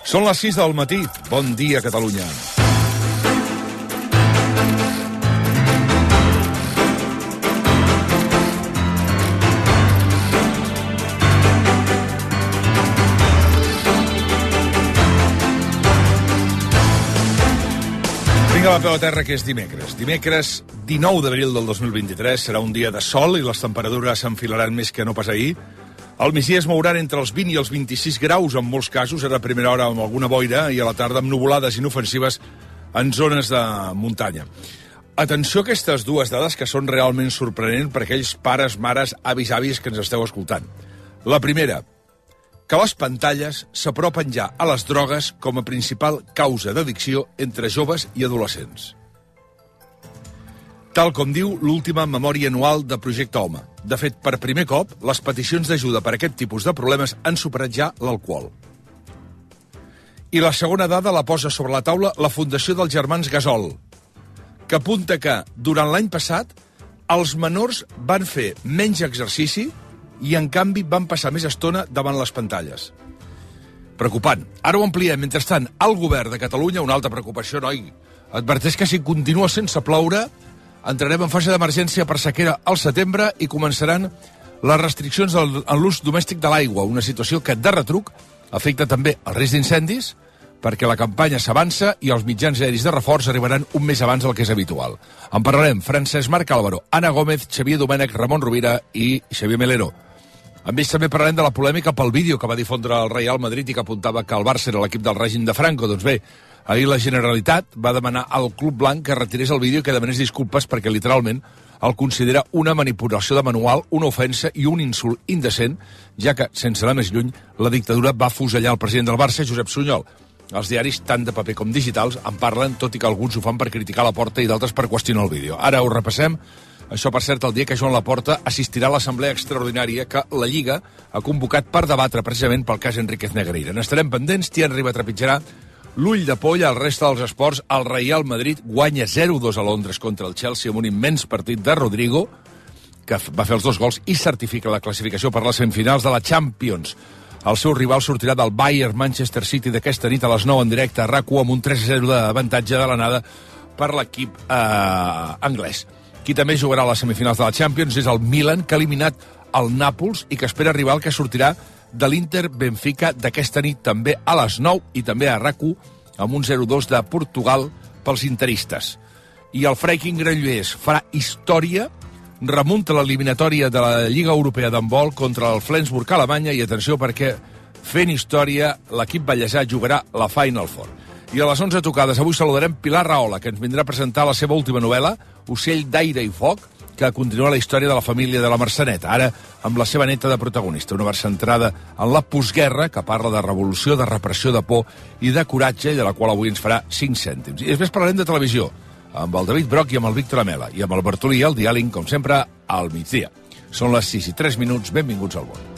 Són les 6 del matí. Bon dia, Catalunya. Vinga, la peu a terra, que és dimecres. Dimecres 19 d'abril del 2023 serà un dia de sol i les temperatures s'enfilaran més que no pas ahir. Al migdia es mouran entre els 20 i els 26 graus, en molts casos, a la primera hora amb alguna boira, i a la tarda amb nuvolades inofensives en zones de muntanya. Atenció a aquestes dues dades que són realment sorprenents per aquells pares, mares, avis, àvies que ens esteu escoltant. La primera, que les pantalles s'apropen ja a les drogues com a principal causa d'addicció entre joves i adolescents. Tal com diu l'última memòria anual de Projecte Home. De fet, per primer cop, les peticions d'ajuda per a aquest tipus de problemes han superat ja l'alcohol. I la segona dada la posa sobre la taula la Fundació dels Germans Gasol, que apunta que, durant l'any passat, els menors van fer menys exercici i, en canvi, van passar més estona davant les pantalles. Preocupant. Ara ho ampliem. Mentrestant, el govern de Catalunya, una altra preocupació, noi, adverteix que si continua sense ploure, entrarem en fase d'emergència per sequera al setembre i començaran les restriccions en l'ús domèstic de l'aigua, una situació que, de retruc, afecta també el risc d'incendis, perquè la campanya s'avança i els mitjans aeris de reforç arribaran un mes abans del que és habitual. En parlarem Francesc Marc Álvaro, Anna Gómez, Xavier Domènech, Ramon Rovira i Xavier Melero. Amb ells també parlarem de la polèmica pel vídeo que va difondre el Real Madrid i que apuntava que el Barça era l'equip del règim de Franco. Doncs bé, ahir la Generalitat va demanar al Club Blanc que retirés el vídeo i que demanés disculpes perquè literalment el considera una manipulació de manual, una ofensa i un insult indecent, ja que, sense anar més lluny, la dictadura va fusellar el president del Barça, Josep Sunyol. Els diaris, tant de paper com digitals, en parlen, tot i que alguns ho fan per criticar Laporta i d'altres per qüestionar el vídeo. Ara ho repassem. Això, per cert, el dia que Joan Laporta assistirà a l'assemblea extraordinària que la Lliga ha convocat per debatre precisament pel cas Enríquez Negreira. N'estarem pendents. Tian Riba trepitjarà l'ull de poll al reste dels esports. El Real Madrid guanya 0-2 a Londres contra el Chelsea amb un immens partit de Rodrigo, que va fer els 2 gols i certifica la classificació per les semifinals de la Champions. El seu rival sortirà del Bayern Manchester City d'aquesta nit a les 9 en directe a RAC1 amb un 3-0 d'avantatge de l'anada per l'equip anglès. Qui també jugarà a les semifinals de la Champions és el Milan, que ha eliminat el Nàpols i que espera arribar al que sortirà de l'Inter Benfica d'aquesta nit també a les 9 i també a RAC1 amb un 0-2 de Portugal pels interistes. I el Freiking Granollers farà història, remunta l'eliminatòria de la Lliga Europea d'handbol contra el Flensburg a Alemanya i atenció perquè fent història l'equip ballesà jugarà la Final Four. I a les 11 tocades avui saludarem Pilar Rahola, que ens vindrà a presentar la seva última novel·la, Ocell d'aire i foc, que continua la història de la família de la Marceneta, ara amb la seva neta de protagonista, una versió centrada en la postguerra, que parla de revolució, de repressió, de por i de coratge, i de la qual avui ens farà 5 cèntims. I després parlarem de televisió, amb el David Broc i amb el Víctor Amela, i amb el Bartolí i el Diàling, com sempre, al migdia. Són les 6 i 3 minuts, benvinguts al món.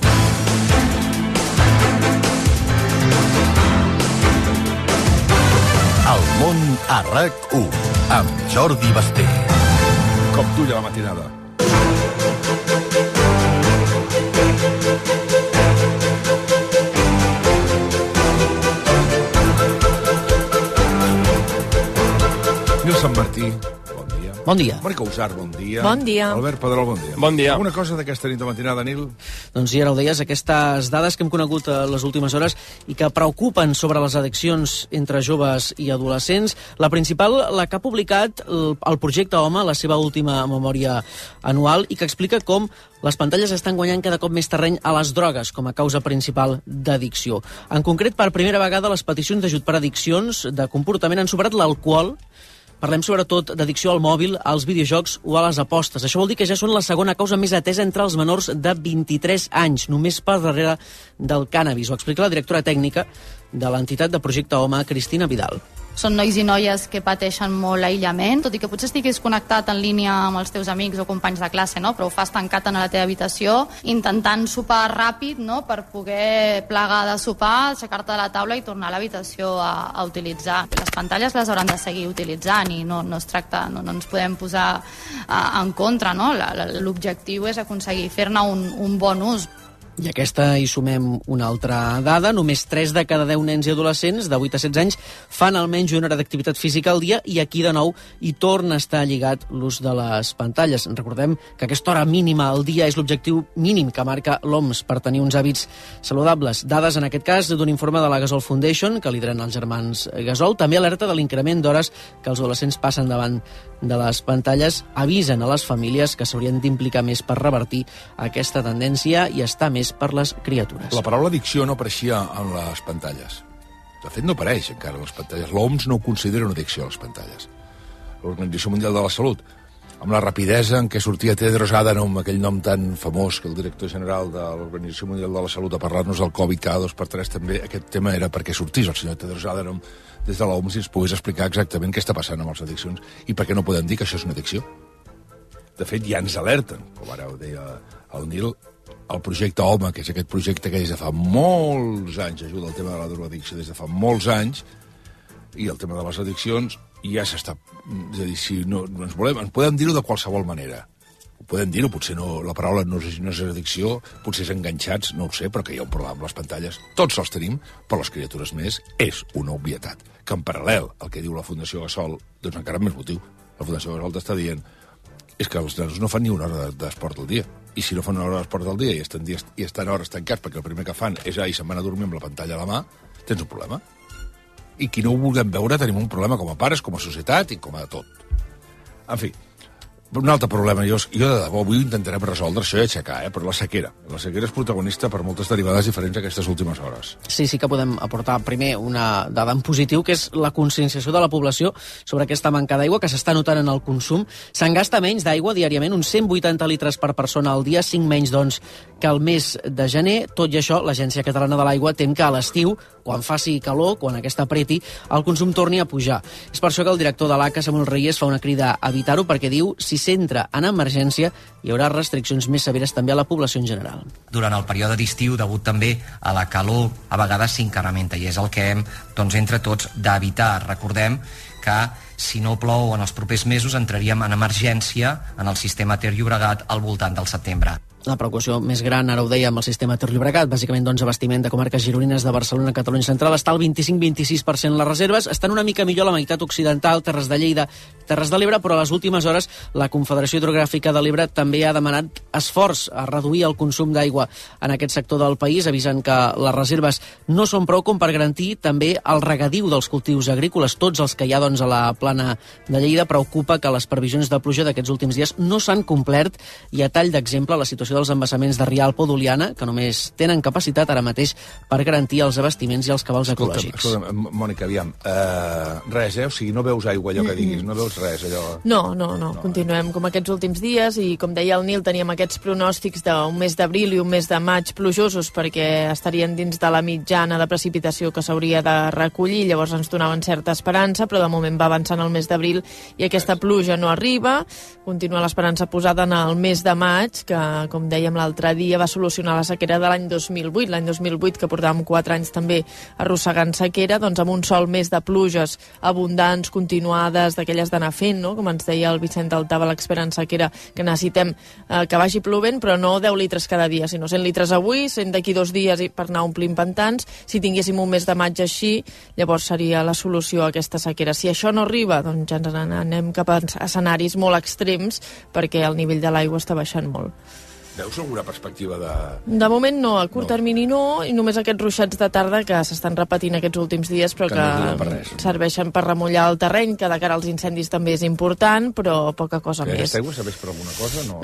El món a RAC1, amb Jordi Basté. Com tulla la matinada. Nil Sant Martí, bon dia. Bon dia. Mònica Usar, bon dia. Bon dia. Albert Pedrol, bon dia. Bon dia. Alguna cosa d'aquesta nit de matinada, Nil? Doncs ja ho deies, aquestes dades que hem conegut a les últimes hores i que preocupen sobre les addiccions entre joves i adolescents. La principal, la que ha publicat el Projecte Home, la seva última memòria anual, i que explica com les pantalles estan guanyant cada cop més terreny a les drogues com a causa principal d'addicció. En concret, per primera vegada, les peticions d'ajut per addiccions de comportament han superat l'alcohol. Parlem sobretot d'addicció al mòbil, als videojocs o a les apostes. Això vol dir que ja són la segona causa més atesa entre els menors de 23 anys, només per darrere del cànnabis. Ho explica la directora tècnica de l'entitat de Projecte Home, Cristina Vidal. Són nois i noies que pateixen molt aïllament, tot i que potser estiguis connectat en línia amb els teus amics o companys de classe, no? Però ho fas tancat a la teva habitació, intentant sopar ràpid, no? Per poder plegar de sopar, aixecar-te de la taula i tornar a l'habitació a utilitzar. Les pantalles les hauran de seguir utilitzant i no es tracta, no ens podem posar en contra, no? L'objectiu és aconseguir fer-ne un bon ús. I aquesta hi sumem una altra dada. Només 3 de cada 10 nens i adolescents de 8 a 16 anys fan almenys una hora d'activitat física al dia i aquí de nou hi torna a estar lligat l'ús de les pantalles. Recordem que aquesta hora mínima al dia és l'objectiu mínim que marca l'OMS per tenir uns hàbits saludables. Dades, en aquest cas, d'un informe de la Gasol Foundation, que lideren els germans Gasol, també alerta de l'increment d'hores que els adolescents passen davant de les pantalles, avisen a les famílies que s'haurien d'implicar més per revertir aquesta tendència i estar més per les criatures. La paraula addicció no apareixia en les pantalles. De fet, no apareix encara en les pantalles. L'OMS no ho considera una addicció a les pantalles. L'Organització Mundial de la Salut, amb la rapidesa en què sortia Tedros Adhanom, aquell nom tan famós que el director general de l'Organització Mundial de la Salut, a parlar-nos del Covid cada 2x3, també aquest tema era perquè sortís el senyor Tedros Adhanom des de l'OMS i ens pogués explicar exactament què està passant amb les addiccions i per què no podem dir que això és una addicció. De fet, ja ens alerten, com ara ho deia el Nil, el projecte HOME, que és aquest projecte que des de fa molts anys ajuda al tema de la drogadicció, des de fa molts anys, i el tema de les addiccions, ja s'està... És a dir, si no ens podem dir-ho de qualsevol manera. Ho podem dir-ho, potser no, la paraula no és addicció, potser és enganxats, no ho sé, però que hi ha un problema amb les pantalles. Tots els tenim, però les criatures més és una obvietat. Que en paral·lel al que diu la Fundació Gasol, doncs encara més motiu. La Fundació Gasol t'està dient és que els nanos no fan ni una hora d'esport al dia. I si no fan una hora d'esport al dia i estan hores tancats perquè el primer que fan és se'n van a dormir amb la pantalla a la mà, tens un problema. I qui no ho vulguem veure tenim un problema com a pares, com a societat i com a tot. En fi, un altre problema, jo de debò avui intentarem resoldre això i aixecar, però la sequera. La sequera és protagonista per moltes derivades diferents aquestes últimes hores. Sí que podem aportar primer una dada en positiu, que és la conscienciació de la població sobre aquesta manca d'aigua que s'està notant en el consum. Se'n gasta menys d'aigua diàriament, uns 180 litres per persona al dia, 5 menys, doncs, que el mes de gener. Tot i això, l'Agència Catalana de l'Aigua tem que a l'estiu, quan faci calor, quan aquesta apreti, el consum torni a pujar. És per això que el director de l'ACA, Samuel Reyes, fa una crida a evitar-ho, perquè diu si s'entra en emergència hi haurà restriccions més severes també a la població en general. Durant el període d'estiu, degut també a la calor, a vegades s'incrementa i és el que hem, doncs, entre tots d'evitar. Recordem que si no plou en els propers mesos entraríem en emergència en el sistema Ter-Llobregat al voltant del setembre. La preocupació més gran, ara ho deia, amb el sistema Ter-Llobregat, bàsicament doncs abastiment de comarques gironines de Barcelona, Catalunya Central, està al 25-26% les reserves, estan una mica millor a la meitat occidental, Terres de Lleida, Terres de l'Ebre, però a les últimes hores la Confederació Hidrogràfica de l'Ebre també ha demanat esforç a reduir el consum d'aigua en aquest sector del país, avisant que les reserves no són prou com per garantir també el regadiu dels cultius agrícoles, tots els que hi ha doncs, a la plana de Lleida. Preocupa que les previsions de pluja d'aquests últims dies no s'han complert i a tall d'exemple la situació dels embassaments de Rialp o d'Oliana, que només tenen capacitat ara mateix per garantir els abastiments i els cabals ecològics. Escolta'm, Mònica, aviam, res, O sigui, no veus aigua, allò que diguis, no veus res, allò... No, continuem com aquests últims dies i, com deia el Nil, teníem aquests pronòstics d'un mes d'abril i un mes de maig plujosos perquè estarien dins de la mitjana de precipitació que s'hauria de recollir, llavors ens donaven certa esperança, però de moment va avançant el mes d'abril i aquesta pluja no arriba, continua l'esperança posada en el mes de maig, que, com dèiem l'altre dia, va solucionar la sequera de l'any 2008. L'any 2008, que portàvem 4 anys també arrossegant sequera, doncs amb un sol mes de pluges abundants, continuades, d'aquelles d'anar fent, no? Com ens deia el Vicent Altava, l'expert en sequera, que necessitem que vagi plovent, però no 10 litres cada dia, sinó 100 litres avui, 100 d'aquí 2 dies per anar omplint pantans. Si tinguéssim un mes de maig així, llavors seria la solució a aquesta sequera. Si això no arriba, doncs ja ens anem cap a escenaris molt extrems, perquè el nivell de l'aigua està baixant molt. Veus alguna perspectiva de... De moment no, a curt termini no, i només aquests ruixats de tarda que s'estan repetint aquests últims dies, però que serveixen per remullar el terreny, que de cara als incendis també és important, però poca cosa més. Aquesta aigua serveix per alguna cosa?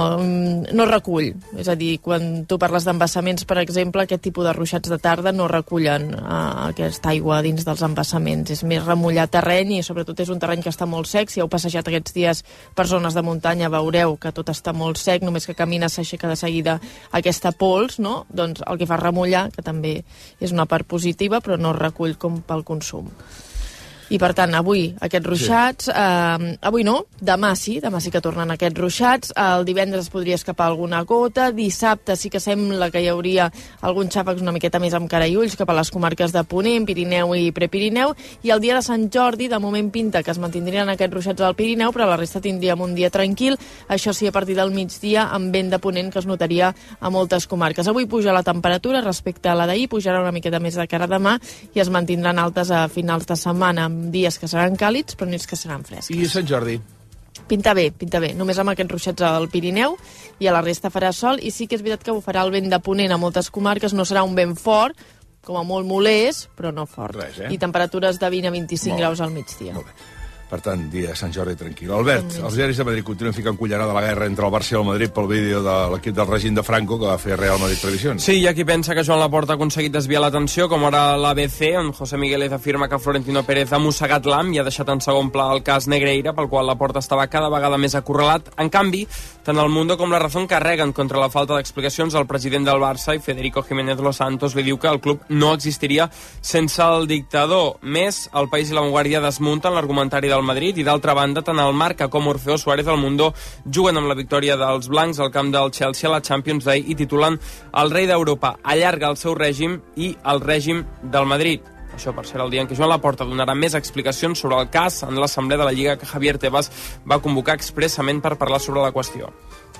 No recull. És a dir, quan tu parles d'embassaments, per exemple, aquest tipus de ruixats de tarda no recullen aquesta aigua dins dels embassaments. És més remullar terreny i sobretot és un terreny que està molt sec. Si heu passejat aquests dies per zones de muntanya veureu que tot està molt sec, només que camines s'aixeca de seguida aquesta pols, no? Doncs el que fa remullar, que també és una part positiva, però no recull com pel consum. I per tant, avui aquests ruixats, avui no, demà sí que tornen aquests ruixats, el divendres es podria escapar alguna gota, dissabte sí que sembla que hi hauria alguns xàfecs una miqueta més amb cara i ulls cap a les comarques de Ponent, Pirineu i Prepirineu, i el dia de Sant Jordi de moment pinta que es mantindrien aquests ruixats al Pirineu, però la resta tindríem un dia tranquil, això sí a partir del migdia amb vent de ponent que es notaria a moltes comarques. Avui puja la temperatura respecte a la d'ahir, pujarà una miqueta més de cara a demà i es mantindran altes a finals de setmana, amb dies que seran càlids, però nits que seran fresques. I Sant Jordi? Pinta bé. Només amb aquests ruixats al Pirineu i a la resta farà sol, i sí que és veritat que bufarà el vent de ponent a moltes comarques, no serà un vent fort, com a molt molest, però no fort. Res, I temperatures de 20 a 25 graus al migdia. Molt bé. Per tant, dia de Sant Jordi tranquil. Albert, els diaris de Madrid continuen ficant cullerada a la guerra entre el Barça i el Madrid pel vídeo de l'equip del règim de Franco que va fer Real Madrid Televisions. Sí, hi ha qui pensa que Joan Laporta ha aconseguit desviar l'atenció, com ara l'ABC, on José Migueles afirma que Florentino Pérez ha mossegat l'am i ha deixat en segon pla el cas Negreira, pel qual Laporta estava cada vegada més acorralat. En canvi, tant el Mundo com la Razón carreguen contra la falta d'explicacions al president del Barça, i Federico Jiménez Los Santos li diu que el club no existiria sense el dictador. Més, El País i La Vanguardia desmunten l'argumentari del Madrid, i d'altra banda, tant el Marca com Orfeo Suárez del Mundo juguen amb la victòria dels blancs al camp del Chelsea a la Champions d'ahir i titulen el rei d'Europa allarga el seu règim i el règim del Madrid. Això per ser el dia en què Joan Laporta donarà més explicacions sobre el cas en l'assemblea de la Lliga que Javier Tebas va convocar expressament per parlar sobre la qüestió.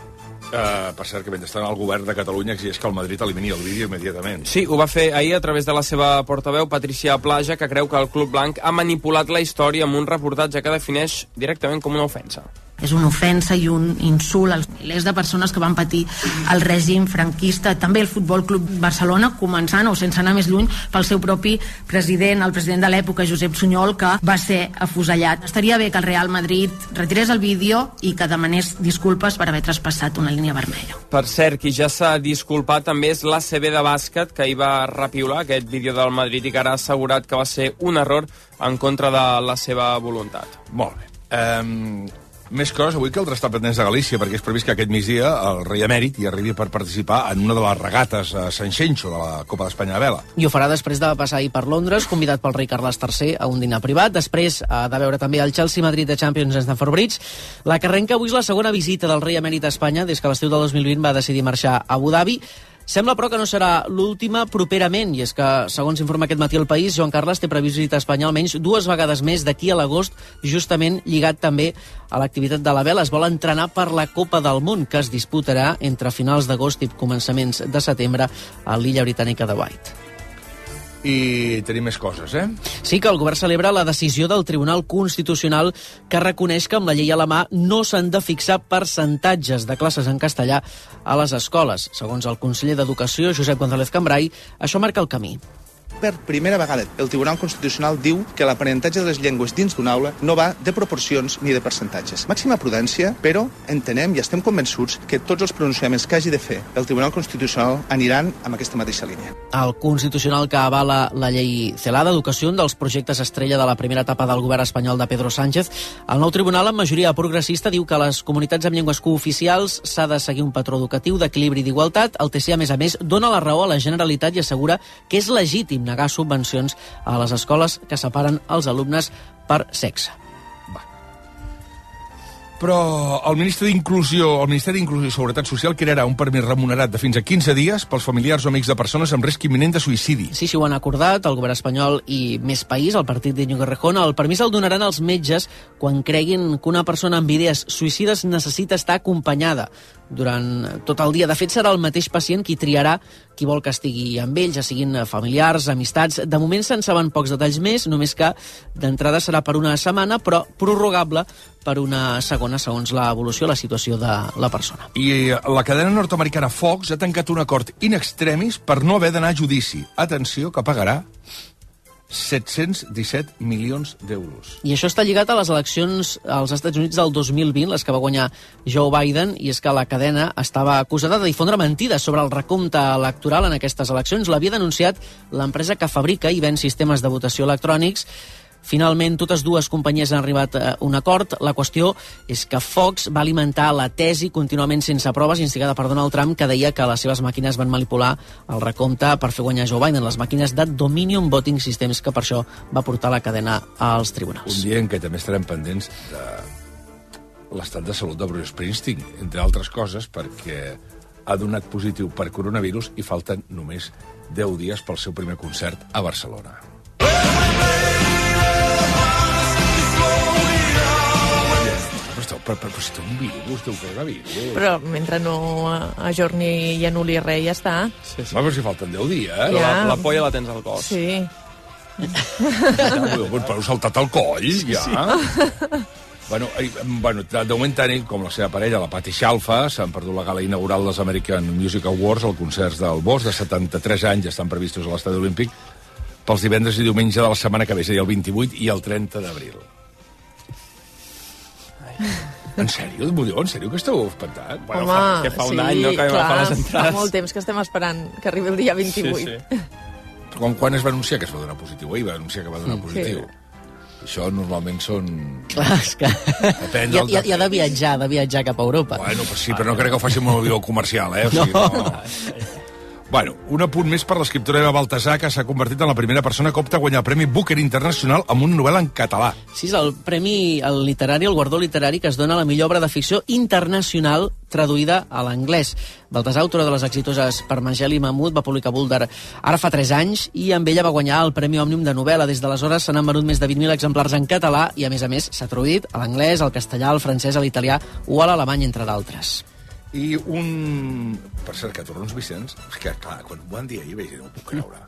Per cert, que mentrestant el govern de Catalunya exigeix que el Madrid elimini el vídeo immediatament. Sí, ho va fer ahir a través de la seva portaveu, Patricia Plaja, que creu que el Club Blanc ha manipulat la història amb un reportatge que defineix directament com una ofensa. És una ofensa i un insult als milers de persones que van patir el règim franquista, també el Futbol Club Barcelona, començant o sense anar més lluny pel seu propi president, el president de l'època, Josep Sunyol, que va ser afusellat. Estaria bé que el Real Madrid retirés el vídeo i que demanés disculpes per haver traspassat una línia vermella. Per cert, qui ja s'ha disculpat també és l'ACB de bàsquet, que hi va repiular aquest vídeo del Madrid i que ara ha assegurat que va ser un error en contra de la seva voluntat. Molt bé. Més coses, avui caldrà estar pendents de Galícia, perquè és previst que aquest migdia el rei emèrit hi arribi per participar en una de les regates a Sant Xenxo de la Copa d'Espanya de vela. I ho farà després de passar ahir per Londres, convidat pel rei Carles III a un dinar privat. Després de veure també el Chelsea-Madrid de Champions en Stamford Bridge. La que arrenca avui és la segona visita del rei emèrit a Espanya des que l'estiu del 2020 va decidir marxar a Abu Dhabi. Sembla, però, que no serà l'última properament, i és que, segons informa aquest matí El País, Joan Carles té previst visitar Espanya almenys 2 vegades més d'aquí a l'agost, justament lligat també a l'activitat de la vela. Es vol entrenar per la Copa del Món, que es disputarà entre finals d'agost i començaments de setembre a l'illa britànica de White. I tenim més coses, Sí, que el govern celebra la decisió del Tribunal Constitucional que reconeix que amb la llei a la mà no s'han de fixar percentatges de classes en castellà a les escoles. Segons el conseller d'Educació, Josep González Cambrai, això marca el camí. Per primera vegada, el Tribunal Constitucional diu que l'aprenentatge de les llengües dins d'una aula no va de proporcions ni de percentatges. Màxima prudència, però entenem i estem convençuts que tots els pronunciaments que hagi de fer el Tribunal Constitucional aniran amb aquesta mateixa línia. El Constitucional que avala la llei CELA d'Educació, un dels projectes estrella de la primera etapa del govern espanyol de Pedro Sánchez, el nou tribunal, amb majoria progressista, diu que a les comunitats amb llengües cooficials s'ha de seguir un patró educatiu d'equilibri i d'igualtat. El TC, a més, dona la raó a la Generalitat i assegura que és legítim negar subvencions a les escoles que separen els alumnes per sexe. Però el Ministeri d'Inclusió i Seguretat Social crearà un permís remunerat de fins a 15 dies pels familiars o amics de persones amb risc imminent de suïcidi. Sí, ho han acordat el govern espanyol i Més País, el partit d'Iñigo Errejón. El permís el donaran als metges quan creguin que una persona amb idees suïcides necessita estar acompanyada durant tot el dia. De fet, serà el mateix pacient qui triarà qui vol que estigui amb ell, ja siguin familiars, amistats. De moment se'n saben pocs detalls més, només que d'entrada serà per una setmana, però prorrogable per una segona, segons l'evolució de la situació de la persona. I la cadena nord-americana Fox ha tancat un acord in extremis per no haver d'anar a judici. Atenció, que pagarà 717 milions d'euros. I això està lligat a les eleccions als Estats Units del 2020, les que va guanyar Joe Biden, i és que la cadena estava acusada de difondre mentides sobre el recompte electoral en aquestes eleccions. L'havia denunciat l'empresa que fabrica i ven sistemes de votació electrònics Finalment, totes dues companyies han arribat a un acord. La qüestió és que Fox va alimentar la tesi contínuament sense proves, instigada per Donald Trump, que deia que les seves màquines van manipular el recompte per fer guanyar Joe Biden, les màquines de Dominion Voting Systems, que per això va portar la cadena als tribunals. Un dia en què també estarem pendents de l'estat de salut de Bruce Springsteen, entre altres coses, perquè ha donat positiu per coronavirus i falten només 10 dies pel seu primer concert a Barcelona. Però si té un virus, té un coronavirus. Però mentre no ajorni i anul·li res, ja està. Sí. Però si falten 10 dies. Ja. La polla la tens al cos. Sí. Però heu saltat al coll, ja. Sí. Bueno, de moment tant ell com la seva parella, la Patti Scialfa, s'han perdut la gala inaugural dels American Music Awards, els concerts del Bosch, de 73 anys, estan previstos a l'Estadi Olímpic pels divendres i diumenge de la setmana que ve, és a dir, el 28 i el 30 d'abril. En sèrio? M'ho diu, en sèrio que esteu espantat? Bueno, que fa un any, no?, que vam agafar les entrades. Fa molt temps que estem esperant que arribi el dia 28. Sí. Quan es va anunciar que es va donar positiu? Ahir va anunciar que va donar positiu. Sí. Això normalment són... Clar, és que... I ha de viatjar cap a Europa. Bueno, pues sí, però no crec que ho faci amb un avió comercial, O sigui, no. Bueno, un apunt més per l'escriptora Eva Baltasar, que s'ha convertit en la primera persona que opta a guanyar el Premi Booker Internacional amb una novel·la en català. Sí, és el premi literari, el guardó literari que es dona a la millor obra de ficció internacional traduïda a l'anglès. Baltasar, autora de les exitoses Parmagel i Mamut, va publicar Boulder ara fa 3 anys i amb ella va guanyar el Premi Òmnium de novel·la. Des d'aleshores se n'han venut més de 20.000 exemplars en català i, a més, s'ha traduït a l'anglès, al castellà, al francès, a l'italià o a l'alemany, entre d'altres. I un... Per cert, que Torrons Vicenç, és que, clar, quan ho van dir ahir, vaig dir, no ho puc creure.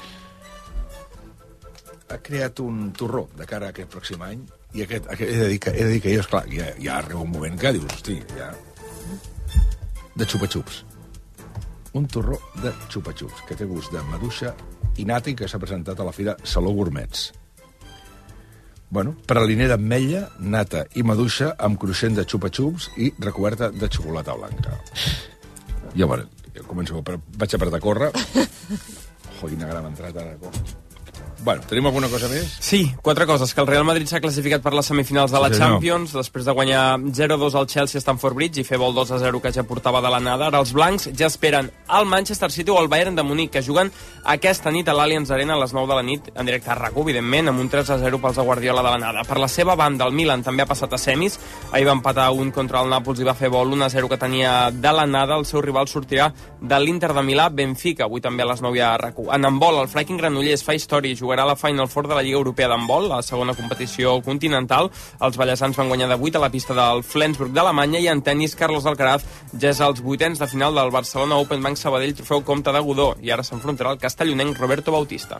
Ha creat un torró de cara a aquest pròxim any i he de dir que jo, esclar, ja arriba un moment que dius, hosti, ja... De xupa-xups. Un torró de xupa-xups, que té gust de maduixa i nata i que s'ha presentat a la fira Saló Gourmets. Bueno, praliner d'ametlla, nata i maduixa amb cruixent de xupa-xups i recoberta de xocolata blanca. Ja, bueno, començo, vaig a apretar a córrer. Quina gran entrada ara. Bueno, tenim alguna cosa més? Sí, 4 coses. Que el Real Madrid s'ha classificat per les semifinals de la Champions, després de guanyar 0-2 al Chelsea a Stamford Bridge i fer vol 2-0 que ja portava de l'anada. Ara els blancs ja esperen al Manchester City o al Bayern de Munic, que juguen aquesta nit a l'Allianz Arena a les 9 de la nit, en directe a RAC1, evidentment, amb un 3-0 pels de Guardiola de l'anada. Per la seva banda, el Milan també ha passat a semis. Ahir va empatar 1 contra el Nàpols i va fer vol 1-0 que tenia de l'anada. El seu rival sortirà de l'Inter de Milà, Benfica, avui també a les 9 a RAC1. En handbol, el Flyking Granollers fa història i jugarà a la Final Four de la Lliga Europea d'handbol, la segona competició continental. Els ballesans van guanyar de 8 a la pista del Flensburg d'Alemanya i en tenis, Carlos Alcaraz ja és als 8ens de final del Barcelona Open Bank Sabadell Trofeu Comte de Godó i ara s'enfrontarà el castellonenc Roberto Bautista.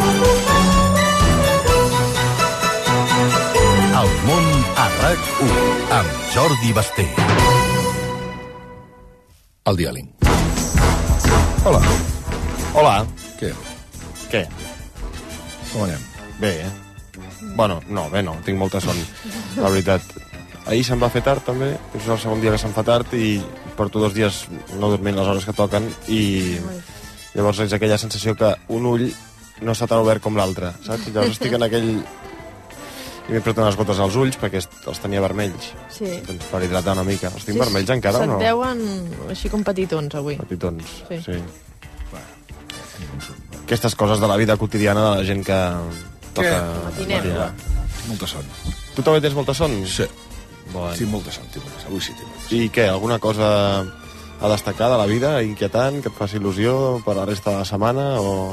El món a RAC1 amb Jordi Basté. El diàling. Hola. Hola. Què? Què? Com anem? Bé, Bueno, no, tinc molta son, la veritat. Ahir se'm va fer tard, també, és el segon dia que se'm fa tard i porto 2 dies no dormint les hores que toquen i llavors és aquella sensació que un ull no està tan obert com l'altre, saps? I llavors estic en aquell... I m'he pres unes gotes als ulls perquè els tenia vermells. Sí. Doncs per hidratar una mica. Els tinc vermells encara o no? Se't veuen així com petitons, avui. Petitons, sí. Bueno. Aquestes coses de la vida quotidiana de la gent que toca... Matinem. Molta son. Tu també tens molta son? Sí. Bueno. Sí, molta son. Avui sí, tinc molta son. I què, alguna cosa a destacar de la vida, inquietant, que et faci il·lusió per la resta de la setmana, o...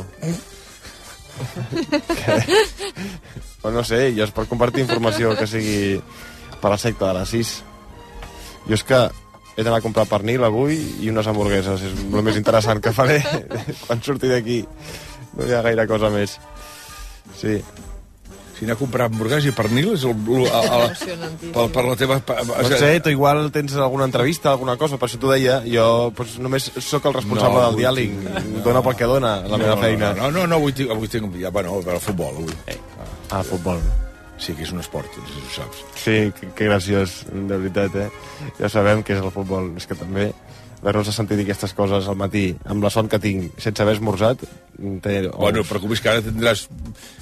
O no sé, jo és per compartir informació que sigui per la secta de les 6. Jo és que he d'anar a comprar pernil avui i unes hamburgueses. És el més interessant que faré quan surti d'aquí. No hi ha gaire cosa més. Sí. Si anar a comprar hamburgueses i pernil és per la teva... No sé, tu igual tens alguna entrevista, alguna cosa, per això t'ho deia. Jo pues, només sóc el responsable del diàleg. Dona pel que dona, la meva feina. No, avui tinc... Bueno, el futbol, avui. Ah, futbol. Sí, que és un esport, no sé si ho saps. Sí, que graciós, de veritat, Ja sabem que és el futbol. És que també haver-nos sentir dir aquestes coses al matí, amb la son que tinc, sense haver esmorzat... Bueno, preocupis que ara tindràs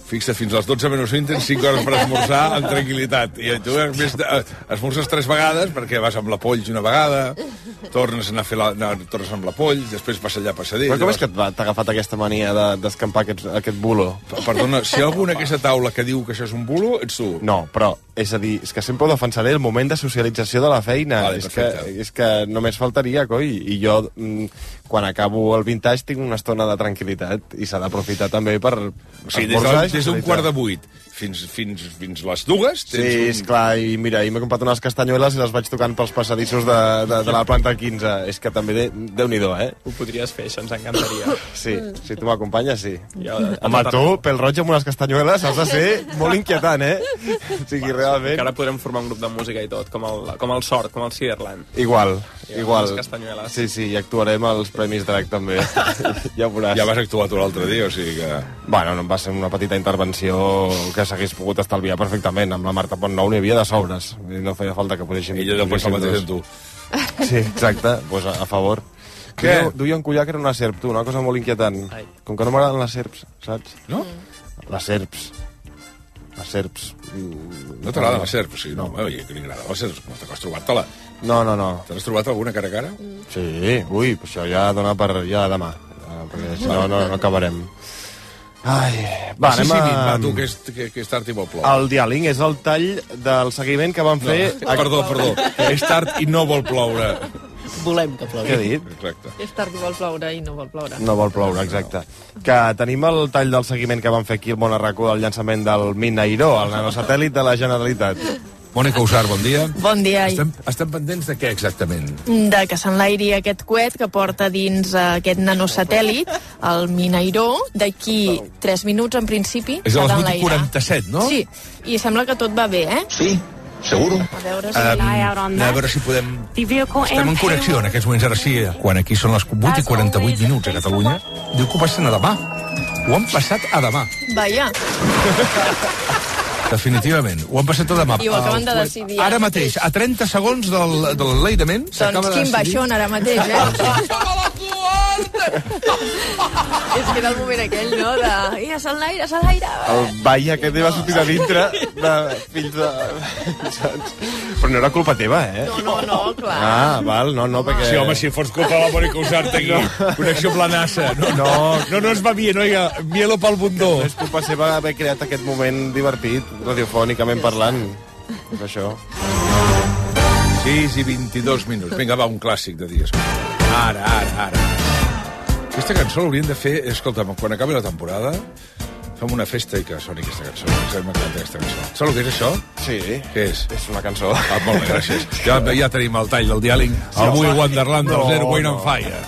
Fixa't, fins a les 12 menys 20 tens 5 hores per esmorzar amb tranquil·litat. I tu esmorzes 3 vegades perquè vas amb la Polls una vegada, tornes a anar tornes amb la Polls, després vas allà a Passadell. Però com és que t'ha agafat aquesta mania d'escampar aquest bulo? Perdona, si hi ha algú en aquesta taula que diu que això és un bulo, ets tu. No, però, és a dir, és que sempre ho defensaré el moment de socialització de la feina. Vale, és que només faltaria, coi. I jo, quan acabo el vintage, tinc una estona de tranquil·litat i s'ha d'aprofitar també per esmorzar. Des d'un 7:15 fins les 2... Sí, esclar, i mira, m'he comprat unes castanyueles i les vaig tocant pels passadissos de la planta 15. És que també, Déu-n'hi-do, eh? Ho podries fer, això ens encantaria. Sí, si tu m'acompanyes, sí. Home, tu, pel roig amb unes castanyueles, has de ser molt inquietant, eh? O sigui, realment... Que ara podrem formar un grup de música i tot, com el Sort, com el Ciderland. Igual. Les castanyueles. Sí, i actuarem als Premis Drac, també. Ja veuràs. Ja vas actuar tu l'altre dia, o sigui que... Bueno, no va ser una petita intervenció que s'hagués pogut estalviar perfectament. Amb la Marta Pontnou n'hi havia de sobres. No feia falta que poséssim... Ella deu pensar el mateix en tu. Sí, exacte, doncs a favor. Què? Duia un collar que era una serp, tu, una cosa molt inquietant. Com que no m'agraden les serps, saps? No? Les serps. No t'agrada la serp? Sí, no, que li agrada la serp. No t'has trobat-te-la? No. Te n'has trobat alguna cara a cara? Sí, ui, pues això ja dona per ja demà. Perquè si no acabarem. Ai, va, anem a... Va, tu, que és tard i vol ploure. El diàling és el tall del seguiment que van fer... Perdó, és tard i no vol ploure. Volem que plogui. Què he dit? Exacte. És tard i vol ploure i no vol ploure. No vol ploure, exacte. Que tenim el tall del seguiment que van fer aquí al Món Arracó del llançament del Minairó, el nanosatèl·lit de la Generalitat. Mònica Usar, bon dia. Bon dia. Estem pendents de què exactament? De que s'enlairi aquest coet que porta dins aquest nanosatèl·lit, el Minairó, d'aquí 3 minuts, en principi, és a les 8:47, no? Sí, i sembla que tot va bé, eh? Sí, seguro. A veure si podem... Estem en connexió en aquests moments, ara sí, quan aquí són les 8:48 minuts a Catalunya. Diu que ho passen a demà. Ho han passat a demà. Vaja. Definitivament, ho han passat a demà. I ho acaben de decidir. Ara mateix, a 30 segons de l'enlairament, doncs quin baixón ara mateix, És que era el moment aquell, no? De... Ja s'enlaira. El ball aquest va sortir de dintre de fills de... Però no era culpa teva, eh? No, clar. Ah, val, no, perquè... Sí, home, si fos culpa de la Mònica Usart aquí, connexió planassa. No es va bien, oiga, mielo pel bundó. No és culpa seva haver creat aquest moment divertit, radiofònicament parlant. És això. 6:22 minuts. Vinga, va, un clàssic de dies. Ara. Aquesta cançó l'hauríem de fer, escolta'm, quan acabi la temporada, fem una festa i que soni aquesta cançó. M'encanta aquesta cançó. Saps el que és això? Sí. Què és? És una cançó. Ah, molt bé, gràcies. Ja tenim el tall del diàleg. El Willy Wonderland del Zero Wayne on Fire.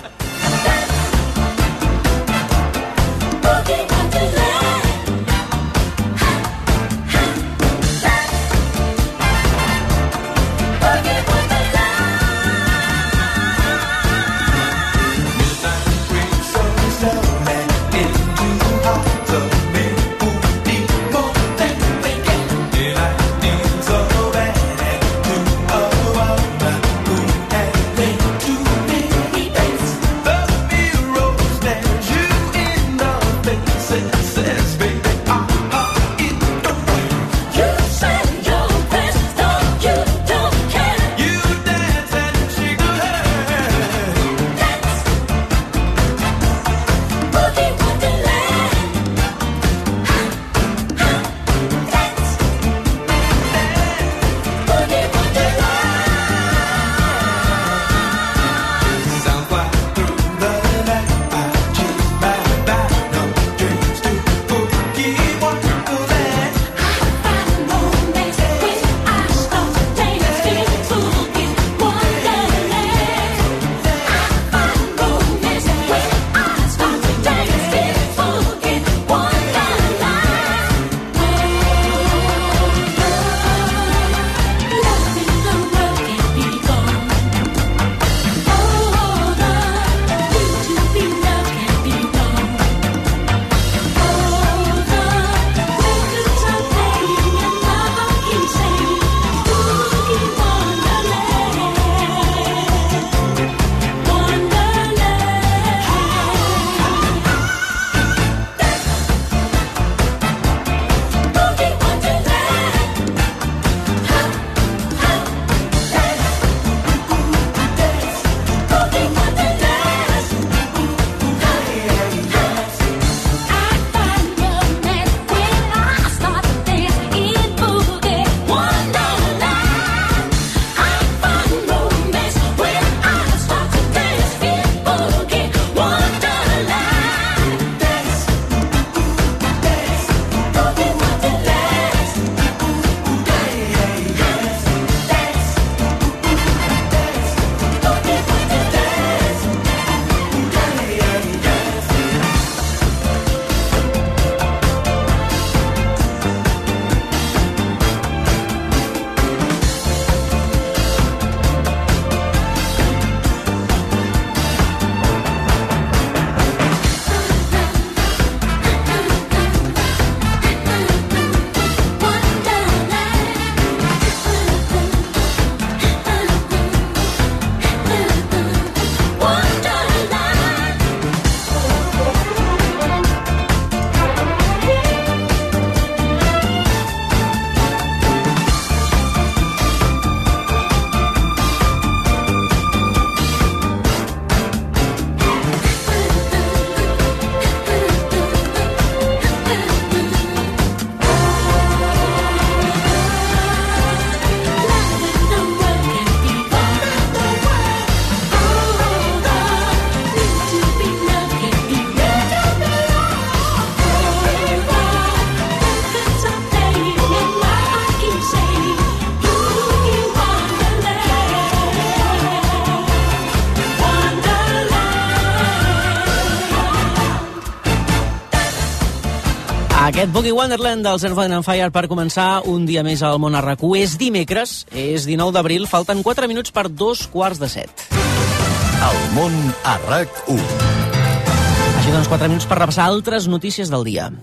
Aquest Boogie Wonderland del Earth, Wind & Fire per començar un dia més al món a RAC1. És dimecres, és 19 d'abril, falten 4 minuts per 7:15. El món a RAC1. Així doncs, 4 minuts per repassar altres notícies del dia.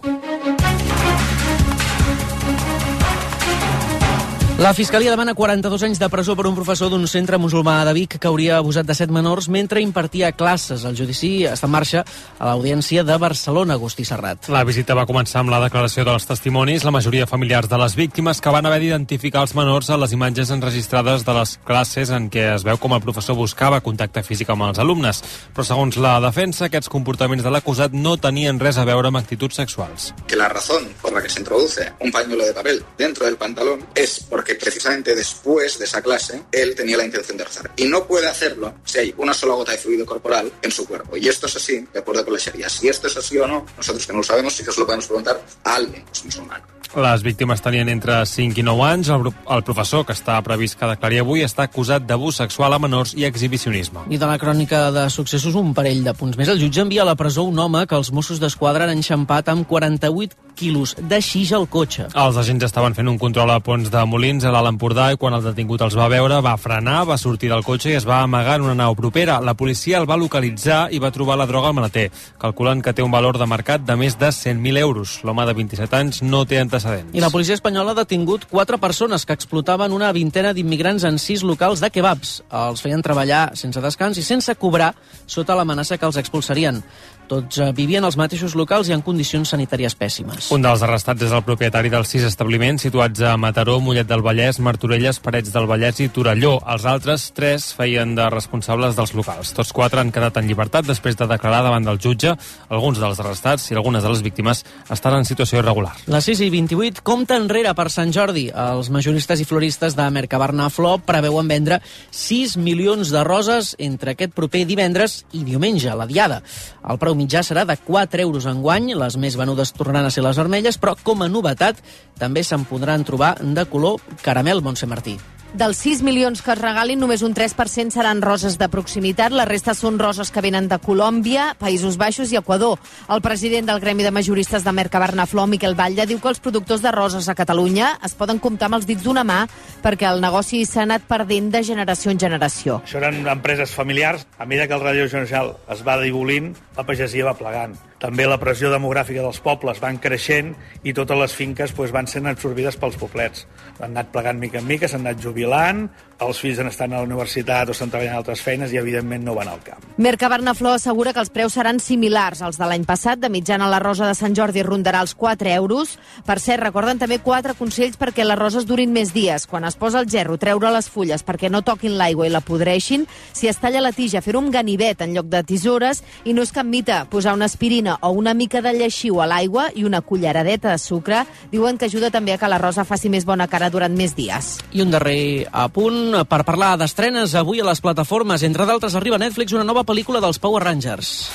La Fiscalia demana 42 anys de presó per un professor d'un centre musulmà de Vic que hauria abusat de 7 menors mentre impartia classes. El judici està en marxa a l'Audiència de Barcelona, Agustí Serrat. La visita va començar amb la declaració dels testimonis, la majoria familiars de les víctimes, que van haver d'identificar els menors a les imatges enregistrades de les classes en què es veu com el professor buscava contacte físic amb els alumnes. Però segons la defensa, aquests comportaments de l'acusat no tenien res a veure amb actituds sexuals. Que la razón por la que se introduce un pañuelo de papel dentro del pantalón es porque precisamente después de esa clase él tenía la intención de rezar y no puede hacerlo si hay una sola gota de fluido corporal en su cuerpo, y esto es así de acuerdo con la Sharia. Si esto es así o no, nosotros que no lo sabemos, sí que se lo podemos preguntar a alguien musulmán. Les víctimes tenien entre 5 i 9 anys. El professor, que està previst que declari avui, està acusat d'abús sexual a menors i exhibicionisme. I de la crònica de successos, un parell de punts més. El jutge envia a la presó un home que els Mossos d'Esquadra han enxampat amb 48 quilos de xix al cotxe. Els agents estaven fent un control a Pons de Molins, a l'Alt Empordà, i quan el detingut els va veure, va frenar, va sortir del cotxe i es va amagar en una nau propera. La policia el va localitzar i va trobar la droga al maleter, calculant que té un valor de mercat de més de 100.000 euros. L'home de 27 anys no té antecedents. I la policia espanyola ha detingut 4 persones que explotaven una vintena d'immigrants en 6 locals de kebabs. Els feien treballar sense descans i sense cobrar sota l'amenaça que els expulsarien. Tots vivien als mateixos locals i en condicions sanitàries pèssimes. Un dels arrestats és el propietari dels 6 establiments situats a Mataró, Mollet del Vallès, Martorelles, Parets del Vallès i Torelló. Els altres 3 feien de responsables dels locals. Tots 4 han quedat en llibertat després de declarar davant del jutge. Alguns dels arrestats i algunes de les víctimes estan en situació irregular. Les 6:28, compte enrere per Sant Jordi. Els majoristes i floristes de Mercabarna Flor preveuen vendre 6 milions de roses entre aquest proper divendres i diumenge, la diada. El preu mitjà serà de 4 euros enguany, les més venudes tornaran a ser les vermelles, però com a novetat també se'n podran trobar de color caramel, Montse Martí. Dels 6 milions que es regalin, només un 3% seran roses de proximitat. La resta són roses que venen de Colòmbia, Països Baixos i Equador. El president del Gremi de Majoristes de Mercabarna Flor, Miquel Batlle, diu que els productors de roses a Catalunya es poden comptar amb els dits d'una mà perquè el negoci s'ha anat perdent de generació en generació. Això eren empreses familiars. A mesura que el relleu generacional es va dibolint, la pagesia va plegant. També la pressió demogràfica dels pobles van creixent i totes les finques van sent absorbides pels poblets. Han anat plegant mica en mica, s'han anat jubilant, els fills estan a la universitat o estan treballant altres feines i, evidentment, no van al camp. Mercabarna Flor assegura que els preus seran similars als de l'any passat. De mitjana, la rosa de Sant Jordi rondarà els 4 euros. Per cert, recorden també 4 consells perquè les roses durin més dies. Quan es posa el gerro, treure les fulles perquè no toquin l'aigua i la podreixin. Si es talla la tija, fer-ho amb ganivet en lloc de tisores. I no és cap mite posar una aspirina o una mica de lleixiu a l'aigua i una culleradeta de sucre. Diuen que ajuda també a que la rosa faci més bona cara durant més dies. I un darrer apunt per parlar d'estrenes avui a les plataformes. Entre d'altres, arriba a Netflix una nova pel·lícula dels Power Rangers.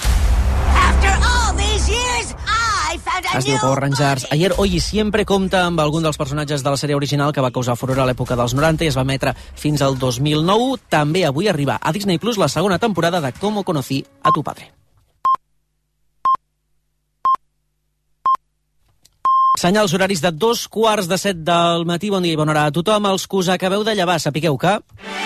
Es diu Power Rangers Ayer, Hoy y Siempre. Compta amb algun dels personatges de la sèrie original que va causar furor a l'època dels 90 i es va emetre fins al 2009. També avui arriba a Disney Plus la segona temporada de Cómo conocí a tu padre. Senyals horaris de 2:15 del matí. Bon dia i bona hora a tothom. Els que us acabeu de llevar, sapigueu que...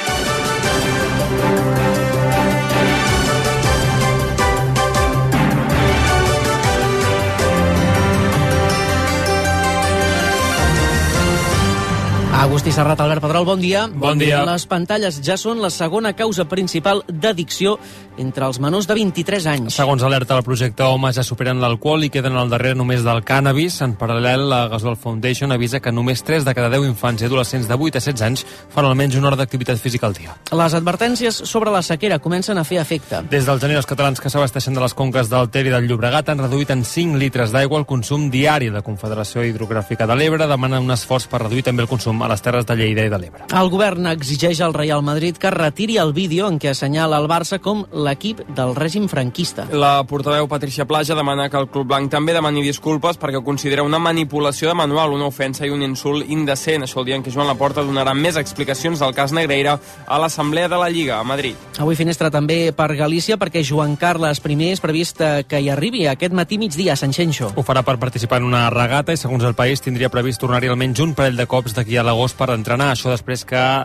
Agustí Serrat, Albert Pedrol, bon dia. Bon dia. Les pantalles ja són la segona causa principal d'addicció entre els menors de 23 anys. Segons alerta el projecte Home, ja superen l'alcohol i queden al darrere només del cànnabis. En paral·lel, la Gasol Foundation avisa que només 3 de cada 10 infants i adolescents de 8 a 16 anys fan almenys una hora d'activitat física al dia. Les advertències sobre la sequera comencen a fer efecte. Des del gener, els catalans que s'abasteixen de les conques del Ter i del Llobregat han reduït en 5 litres d'aigua el consum diari. La Confederació Hidrogràfica de l'Ebre demana un esforç per reduir també el consum a les Terres de Lleida i de l'Ebre. El govern exigeix al Real Madrid que retiri el vídeo en què assenyala el Barça com l'equip del règim franquista. La portaveu Patricia Plaja demana que el club blanc també demani disculpes perquè ho considera una manipulació de manual, una ofensa i un insult indecent. Això el dia en què Joan Laporta donarà més explicacions del cas Negreira a l'Assemblea de la Lliga a Madrid. Avui finestra també per Galícia perquè Joan Carles I és previst que hi arribi aquest matí migdia a Sanxenxo. Ho farà per participar en una regata i, segons el País, tindria previst tornar-hi almenys un parell de cops d'aquí a l'agost per entrenar. Això després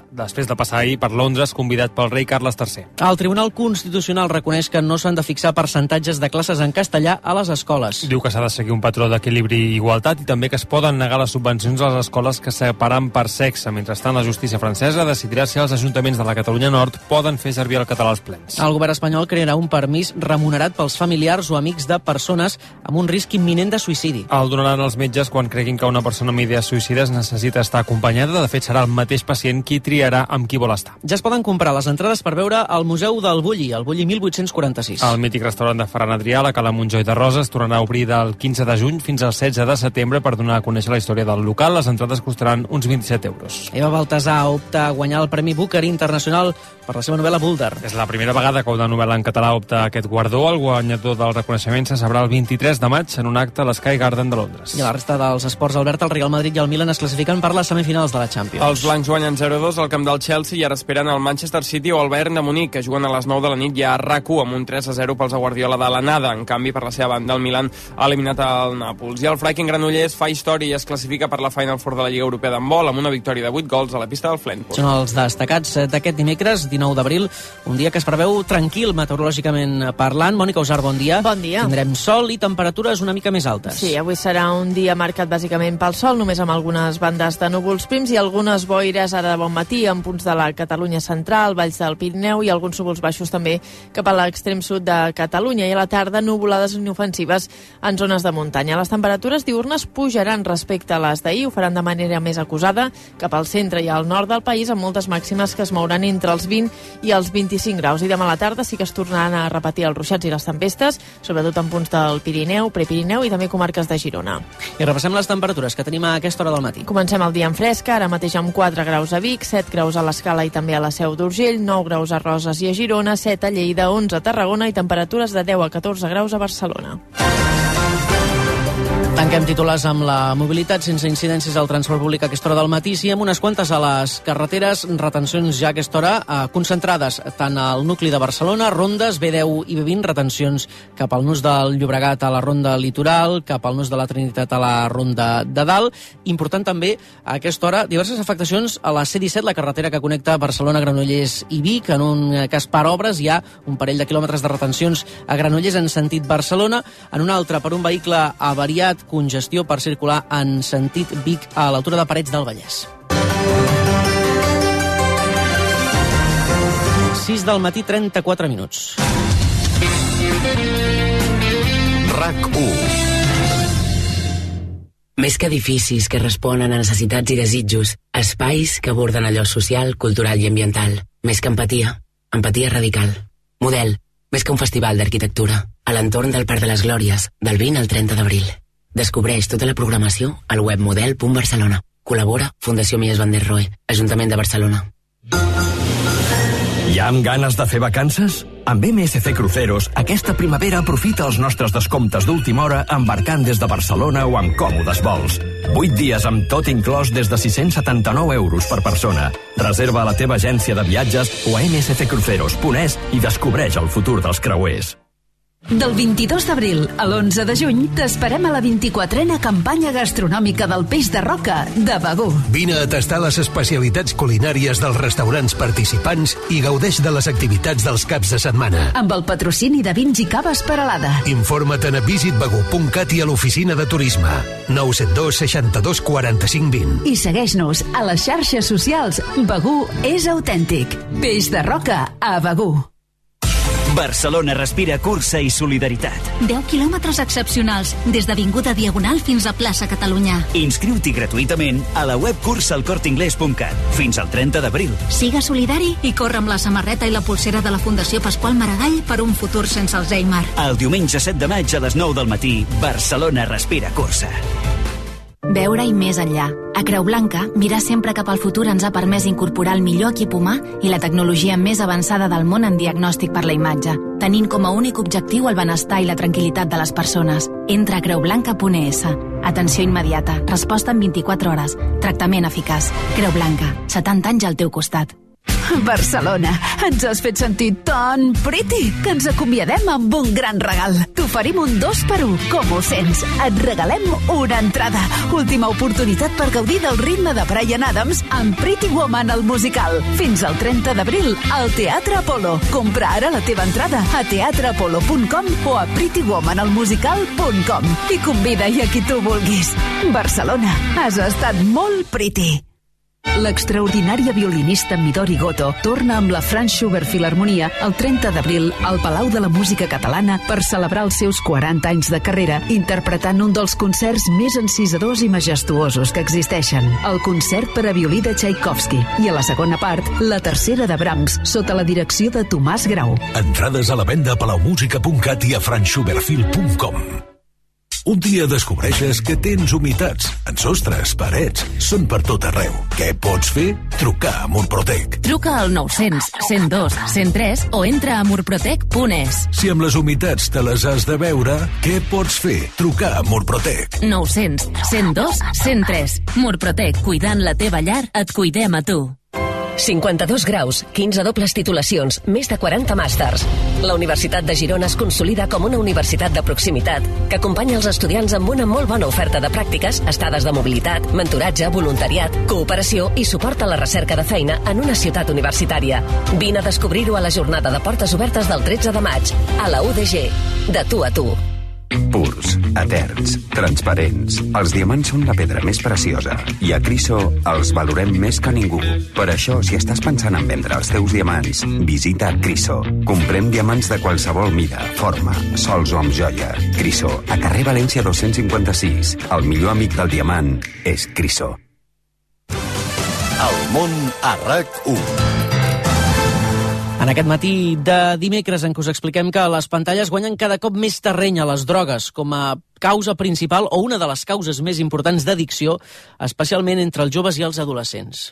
de passar ahir per Londres, convidat pel rei Carles III. El Tribunal Constitucional reconeix que no s'han de fixar percentatges de classes en castellà a les escoles. Diu que s'ha de seguir un patró d'equilibri i igualtat i també que es poden negar les subvencions a les escoles que separen per sexe. Mentrestant, la justícia francesa decidirà si els ajuntaments de la Catalunya Nord poden fer servir el català als plens. El govern espanyol crearà un permís remunerat pels familiars o amics de persones amb un risc imminent de suïcidi. El donaran als metges quan creguin que una persona amb idees suïcides necessita estar acompanyada. De fet, serà el mateix pacient qui triarà amb qui vol estar. Ja es poden comprar les entrades per veure el Museu del Bulli, el Bulli 1846. El mític restaurant de Ferran Adrià, a la Cala Montjoi de Roses, tornarà a obrir del 15 de juny fins al 16 de setembre per donar a conèixer la història del local. Les entrades costaran uns 27 euros. Eva Baltasar opta a guanyar el Premi Booker Internacional per la seva novel·la Boulder. És la primera vegada que una novel·la en català opta a aquest guardó. El guanyador del reconeixement se sabrà el 23 de maig en un acte a l'Sky Garden de Londres. I a la resta dels esports, Albert, el Real Madrid i el Milan es classifiquen per les semifinals de la Champions. Els blancs guanyen 0-2 al camp del Chelsea i ara esperen el Manchester City o el Bayern de Munic, que juguen a les 9 de la nit ja a RAC1 amb un 3-0 pels de Guardiola de l'anada. En canvi, per la seva banda, el Milan ha eliminat el Nàpols. I el Flyking Granollers fa història i es classifica per la Final Four de la Lliga Europea d'handbol amb una victòria de 8 gols a la pista del Flensburg. Són els destacats d'aquest dimecres, 19 d'abril, un dia que es preveu tranquil meteorològicament parlant. Mònica Usar, bon dia. Bon dia. Tindrem sol i temperatures una mica més altes. Sí, avui serà un dia marcat bàsicament pel sol, només amb algunes bandes de núvols prims i algunes boires ara de bon matí en punts de la Catalunya central, valls del Pirineu i alguns núvols baixos també cap a l'extrem sud de Catalunya, i a la tarda nuvolades inofensives en zones de muntanya. Les temperatures diurnes pujaran respecte a les d'ahir, ho faran de manera més acusada cap al centre i al nord del país, amb moltes màximes que es mouran entre els 20 i els 25 graus. I demà a la tarda sí que es tornaran a repetir els ruixats i les tempestes, sobretot en punts del Pirineu, Prepirineu i també comarques de Girona. I repassem les temperatures que tenim a aquesta hora del matí. Comencem el dia en fresca, ara mateix amb 4 graus a Vic, 7 graus a l'Escala i també a la Seu d'Urgell, 9 graus a Roses i a Girona, 7 a Lleida, 11 a Tarragona i temperatures de 10 a 14 graus a Barcelona. Tanquem titulars amb la mobilitat, sense incidències al transport públic a aquesta hora del matí, sí, amb unes quantes a les carreteres, retencions ja a aquesta hora, concentrades tant al nucli de Barcelona, rondes B10 i B20, retencions cap al nus del Llobregat a la ronda litoral, cap al nus de la Trinitat a la ronda de dalt. Important també a aquesta hora diverses afectacions a la C-17, la carretera que connecta Barcelona, Granollers i Vic. En un cas per obres hi ha un parell de quilòmetres de retencions a Granollers en sentit Barcelona, en un altre per un vehicle avariat, congestió per circular en sentit Vic a l'altura de Parets del Vallès. 6 del matí, 34 minuts. RAC1. Més que edificis que responen a necessitats i desitjos, espais que aborden allò social, cultural i ambiental. Més que empatia, empatia radical. Model, més que un festival d'arquitectura. A l'entorn del Parc de les Glòries, del 20 al 30 d'abril. Descobreix tota la programació al web model.barcelona. Col·labora Fundació Mies van der Rohe, Ajuntament de Barcelona. Ja amb ganes de fer vacances? Amb MSC Cruceros, aquesta primavera aprofita els nostres descomptes d'última hora embarcant des de Barcelona o amb còmodes vols. 8 dies amb tot inclòs des de 679 euros per persona. Reserva a la teva agència de viatges o a msccruceros.es i descobreix el futur dels creuers. Del 22 d'abril a l'11 de juny t'esperem a la 24a campanya gastronòmica del peix de roca de Begur. Vine a tastar les especialitats culinàries dels restaurants participants i gaudeix de les activitats dels caps de setmana. Amb el patrocini de Vins i Caves Peralada. Informa't a visitbegur.cat i a l'oficina de turisme. 972 62 45 20. I segueix-nos a les xarxes socials. Begur és autèntic. Peix de roca a Begur. Barcelona respira cursa i solidaritat. 10 quilòmetres excepcionals, des d'Avinguda Diagonal fins a plaça Catalunya. Inscriu-t'hi gratuïtament a la web cursalcorteingles.cat fins al 30 d'abril. Siga solidari i corre amb la samarreta i la pulsera de la Fundació Pasqual Maragall per un futur sense Alzheimer. El diumenge 7 de maig a les 9 del matí, Barcelona respira cursa. veure i més enllà. A Creu Blanca, mirar sempre cap al futur ens ha permès incorporar el millor equip humà i la tecnologia més avançada del món en diagnòstic per la imatge, tenint com a únic objectiu el benestar i la tranquil·litat de les persones. Entra a creublanca.es. Atenció immediata, resposta en 24 hores, tractament eficaç. Creu Blanca, 70 anys al teu costat. Barcelona, ens has fet sentir tan pretty que ens acomiadem amb un gran regal. T'oferim un 2x1, com ho sents? Et regalem una entrada. Última oportunitat per gaudir del ritme de Bryan Adams amb Pretty Woman al musical. Fins al 30 d'abril al Teatre Apolo. Compra ara la teva entrada a teatreapolo.com o a prettywomanalmusical.com i convida-hi a qui tu vulguis. Barcelona, has estat molt pretty. L'extraordinària violinista Midori Goto torna amb la Franz Schubert Filharmonia el 30 d'abril al Palau de la Música Catalana per celebrar els seus 40 anys de carrera, interpretant un dels concerts més encisadors i majestuosos que existeixen, el concert per a violí de Tchaikovsky, i a la segona part, la tercera de Brahms, sota la direcció de Tomàs Grau. Entrades a la venda a palaumusica.cat i a franzschubertfilm.com. Un dia descobreixes que tens humitats en sostres, parets, són per tot arreu. Què pots fer? Trucar a Murprotec. Truca al 900 102 103 o entra a murprotec.es. Si amb les humitats te les has de veure, què pots fer? Trucar a Murprotec. 900 102 103. Murprotec, cuidant la teva llar, et cuidem a tu. 52 graus, 15 dobles titulacions, més de 40 màsters. La Universitat de Girona es consolida com una universitat de proximitat que acompanya els estudiants amb una molt bona oferta de pràctiques, estades de mobilitat, mentoratge, voluntariat, cooperació i suport a la recerca de feina en una ciutat universitària. Vine a descobrir-ho a la jornada de portes obertes del 13 de maig, a la UDG. De tu a tu. Purs, eterns, transparents. Els diamants són la pedra més preciosa i a Criso els valorem més que ningú. Per això, si estàs pensant en vendre els teus diamants, visita Criso. Comprem diamants de qualsevol mida, forma, sols o amb joia. Criso, a carrer València 256. El millor amic del diamant és Criso. El món a RAC1. En aquest matí de dimecres en què us expliquem que les pantalles guanyen cada cop més terreny a les drogues com a causa principal o una de les causes més importants d'addicció, especialment entre els joves i els adolescents.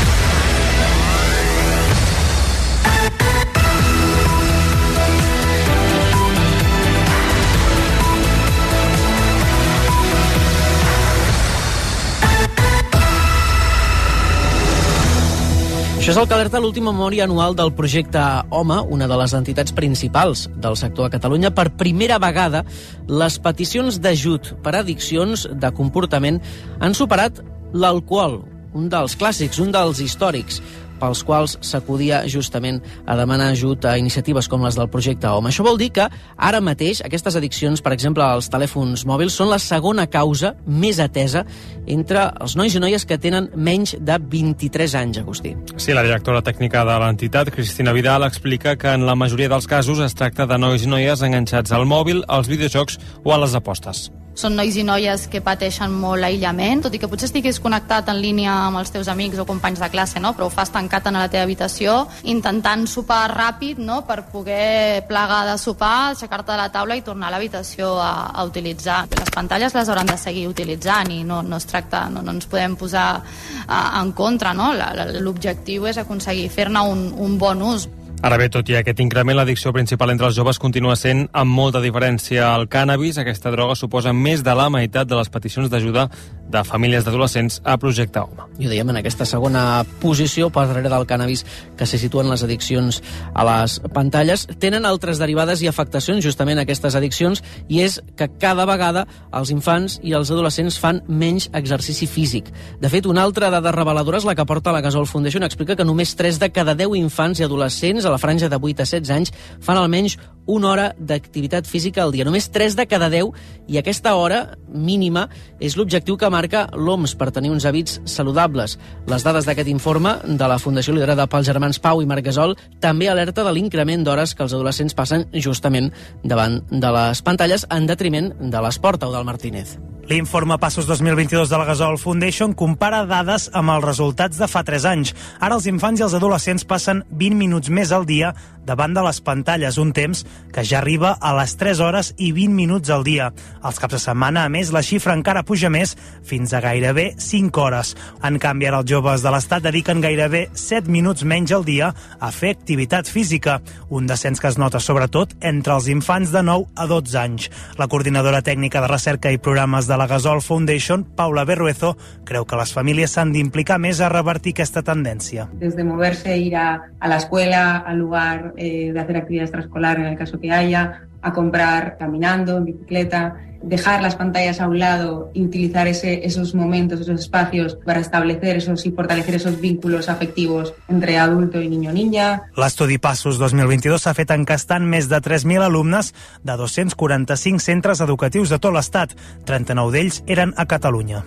Això és el que alerta l'última memòria anual del projecte Home, una de les entitats principals del sector a Catalunya. Per primera vegada, les peticions d'ajut per addiccions de comportament han superat l'alcohol, un dels clàssics, un dels històrics, pels quals s'acudia justament a demanar ajut a iniciatives com les del projecte Home. Això vol dir que ara mateix aquestes addiccions, per exemple, als telèfons mòbils, són la segona causa més atesa entre els nois i noies que tenen menys de 23 anys, Agustí. Sí, la directora tècnica de l'entitat, Cristina Vidal, explica que en la majoria dels casos es tracta de nois i noies enganxats al mòbil, als videojocs o a les apostes. Són nois i noies que pateixen molt l'aïllament, tot i que potser estiguis connectat en línia amb els teus amics o companys de classe, no? Però ho fas tancat en la teva habitació, intentant sopar ràpid, no? Per poder plegar de sopar, aixecar-te de la taula i tornar a l'habitació a utilitzar. Les pantalles les hauran de seguir utilitzant i no es tracta, no ens podem posar en contra, no? L'objectiu és aconseguir fer-ne un bon ús. Ara bé, tot i aquest increment, l'addicció principal entre els joves continua sent amb molta diferència al cànnabis. Aquesta droga suposa més de la meitat de les peticions d'ajuda de famílies d'adolescents a Projecte Home. I ho dèiem, en aquesta segona posició, per darrere del cànnabis, que se situen les addiccions a les pantalles, tenen altres derivades i afectacions, justament aquestes addiccions, i és que cada vegada els infants i els adolescents fan menys exercici físic. De fet, una altra dada reveladora és la que porta la Gasol Foundation. Explica que només 3 de cada 10 infants i adolescents a la franja de 8 a 16 anys fan almenys una hora d'activitat física al dia. Només 3 de cada 10, i aquesta hora mínima és l'objectiu que marca l'OMS per tenir uns hàbits saludables. Les dades d'aquest informe de la Fundació liderada pels germans Pau i Marc Gasol també alerta de l'increment d'hores que els adolescents passen justament davant de les pantalles en detriment de l'esport. Eudald Martínez. L'informe Passos 2022 de la Gasol Foundation compara dades amb els resultats de fa 3 anys. Ara els infants i els adolescents passen 20 minuts més al dia davant de les pantalles, un temps que ja arriba a les 3 hores i 20 minuts al dia. Els caps de setmana, a més, la xifra encara puja més fins a gairebé 5 hores. En canvi, ara els joves de l'Estat dediquen gairebé 7 minuts menys al dia a fer activitat física, un descens que es nota sobretot entre els infants de 9 a 12 anys. La coordinadora tècnica de recerca i programes de la Gasol Foundation, Paula Berruezo, creu que les famílies s'han d'implicar més a revertir aquesta tendència. Desde moverse, ir a la escuela, al lugar de hacer actividad extraescolar en el caso que haya, a comprar caminando, en bicicleta, dejar las pantallas a un lado y utilizar esos momentos, esos espacios para establecer y fortalecer esos vínculos afectivos entre adulto i niño o niña. L'estudi Passos 2022 s'ha fet encastant més de 3.000 alumnes de 245 centres educatius de tot l'Estat. 39 d'ells eren a Catalunya.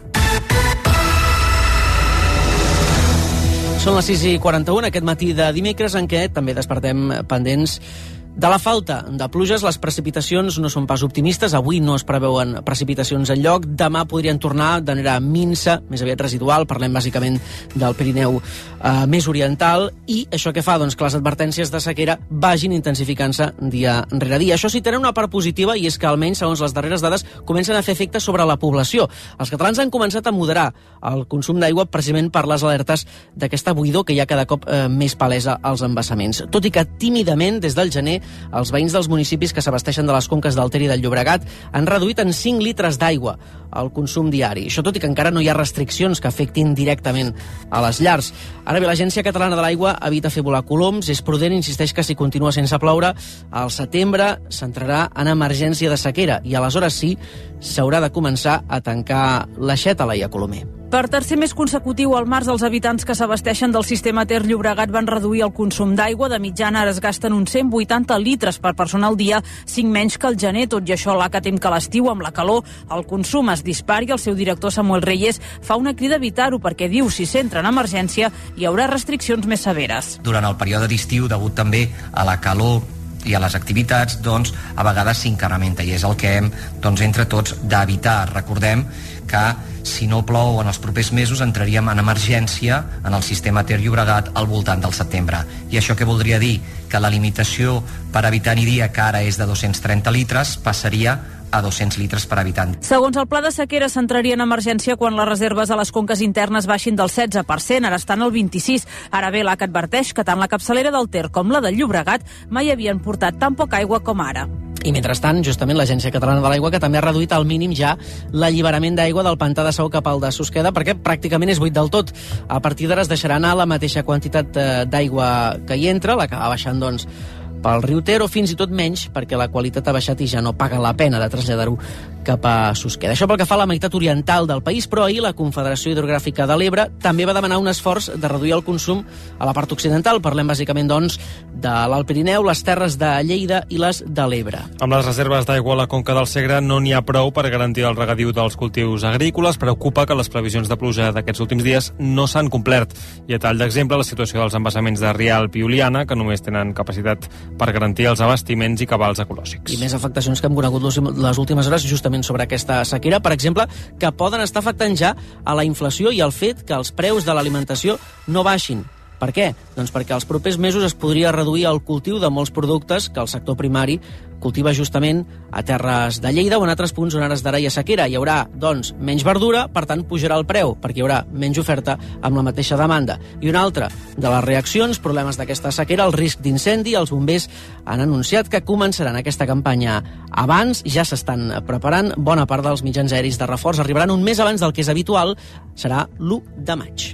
Són les 6:41 aquest matí de dimecres en què també despertem pendents de la falta de pluges. Les precipitacions no són pas optimistes. Avui no es preveuen precipitacions enlloc. Demà podrien tornar de manera minsa, més aviat residual. Parlem bàsicament del Pirineu més oriental. I això què fa? Doncs que les advertències de sequera vagin intensificant-se dia rere dia. Això sí, tenen una part positiva, i és que almenys, segons les darreres dades, comencen a fer efecte sobre la població. Els catalans han començat a moderar el consum d'aigua precisament per les alertes d'aquesta buidor que hi ha cada cop més palesa als embassaments. Tot i que tímidament, des del gener, els veïns dels municipis que s'abasteixen de les conques del Ter i del Llobregat han reduït en 5 litres d'aigua el consum diari. Això tot i que encara no hi ha restriccions que afectin directament a les llars. Ara bé, l'Agència Catalana de l'Aigua evita fer volar coloms, és prudent, insisteix que si continua sense ploure, al setembre s'entrarà en emergència de sequera i aleshores sí s'haurà de començar a tancar l'aixeta, Laia Colomer. Per tercer mes consecutiu, al març, els habitants que s'abasteixen del sistema Ter Llobregat van reduir el consum d'aigua. De mitjana ara es gasten uns 180 litres per persona al dia, 5 menys que el gener. Tot i això, l'ACA tem que l'estiu, amb la calor, el consum es dispari. El seu director, Samuel Reyes, fa una crida a evitar-ho perquè diu si s'entra en emergència hi haurà restriccions més severes. Durant el període d'estiu, degut també a la calor i a les activitats, doncs, a vegades s'incrementa i és el que hem, doncs, entre tots d'evitar. Recordem que si no plou en els propers mesos entraríem en emergència en el sistema Ter Llobregat al voltant del setembre. I això què voldria dir? Que la limitació per habitant i dia, que ara és de 230 litres, passaria a 200 litres per habitant. Segons el pla de sequera, s'entraria en emergència quan les reserves a les conques internes baixin del 16%, ara estan al 26%. Ara bé, l'ACA adverteix que tant la capçalera del Ter com la del Llobregat mai havien portat tan poca aigua com ara. I mentrestant, justament l'Agència Catalana de l'Aigua, que també ha reduït al mínim ja l'alliberament d'aigua del pantà de Sau cap al de Susqueda, perquè pràcticament és buit del tot. A partir d'ara es deixarà anar la mateixa quantitat d'aigua que hi entra, la que va baixant, doncs, pel riu Ter, o fins i tot menys, perquè la qualitat ha baixat i ja no paga la pena de traslladar-ho cap a Susqueda. Això pel que fa a la meitat oriental del país, però ahir la Confederació Hidrogràfica de l'Ebre també va demanar un esforç de reduir el consum a la part occidental. Parlem bàsicament, doncs, de l'Alt Pirineu, les terres de Lleida i les de l'Ebre. Amb les reserves d'aigua a la conca del Segre no n'hi ha prou per garantir el regadiu dels cultius agrícoles. Preocupa que les previsions de pluja d'aquests últims dies no s'han complert. I a tall d'exemple, la situació dels embassaments de Rialp i Oliana, que només tenen capacitat per garantir els abastiments i cabals ecològics. I més afectacions que hem conegut les últimes hores justament sobre aquesta sequera, per exemple, que poden estar afectant ja a la inflació i al fet que els preus de l'alimentació no baixin. Per què? Doncs perquè els propers mesos es podria reduir el cultiu de molts productes que el sector primari cultiva justament a terres de Lleida o en altres punts on ara d'ara hi ha sequera. Hi haurà, doncs, menys verdura, per tant, pujarà el preu, perquè hi haurà menys oferta amb la mateixa demanda. I una altra de les reaccions, problemes d'aquesta sequera, el risc d'incendi. Els bombers han anunciat que començaran aquesta campanya abans, ja s'estan preparant. Bona part dels mitjans aeris de reforç arribaran un mes abans del que és habitual, serà l'1 de maig.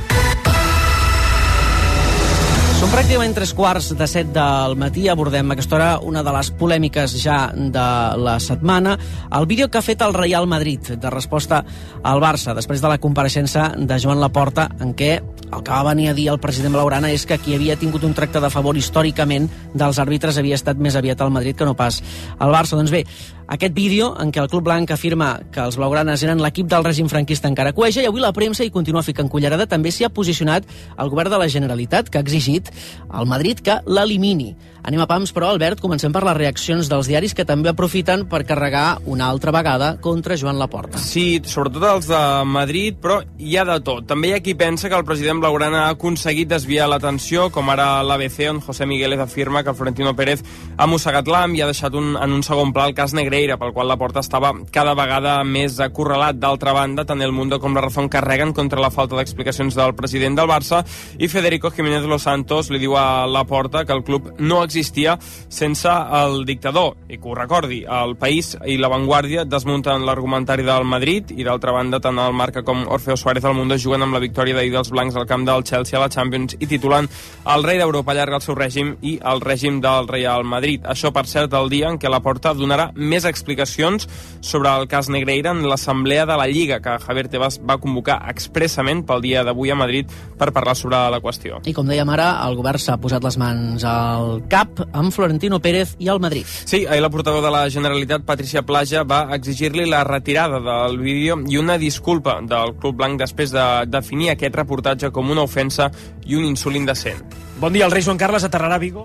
Són pràcticament 3:15 del matí. Abordem a aquesta hora una de les polèmiques ja de la setmana. El vídeo que ha fet el Real Madrid de resposta al Barça després de la compareixença de Joan Laporta, en què el que va venir a dir el president blaugrana és que qui havia tingut un tracte de favor històricament dels àrbitres havia estat més aviat el Madrid que no pas el Barça. Doncs bé, aquest vídeo en què el club blanc afirma que els blaugranes eren l'equip del règim franquista encara cueja, i avui la premsa hi continua ficant cullerada. També s'hi ha posicionat el govern de la Generalitat, que ha exigit al Madrid que l'elimini. Anem a pams, però, Albert, comencem per les reaccions dels diaris que també aprofiten per carregar una altra vegada contra Joan Laporta. Sí, sobretot els de Madrid, però hi ha de tot. També hi ha qui pensa que el president blaugrana ha aconseguit desviar l'atenció, com ara l'ABC, on José Migueles afirma que Florentino Pérez ha mossegat l'ham i ha deixat en un segon pla el cas Negreira, Negreira, pel qual la Porta estava cada vegada més acorralat. D'altra banda, tant El Mundo com La Razón carreguen contra la falta d'explicacions del president del Barça i Federico Jiménez Los Santos li diu a la Porta que el club no existia sense el dictador, i que ho recordi. El País i La Vanguardia desmunten l'argumentari del Madrid i, d'altra banda, tant el Marca com Orfeo Suárez al Mundo juguen amb la victòria d'ahir dels blancs al camp del Chelsea a la Champions i titulen el rei d'Europa allarga el seu règim i el règim del Real Madrid. Això, per cert, el dia en què la Porta donarà més explicacions sobre el cas Negreira en l'assemblea de la Lliga, que Javier Tebas va convocar expressament pel dia d'avui a Madrid per parlar sobre la qüestió. I com dèiem ara, el govern s'ha posat les mans al cap amb Florentino Pérez i el Madrid. Sí, ahir la portaveu de la Generalitat, Patricia Plaja, va exigir-li la retirada del vídeo i una disculpa del Club Blanc després de definir aquest reportatge com una ofensa i un insult indecent. Bon dia, el rei Joan Carles aterrarà a Vigo?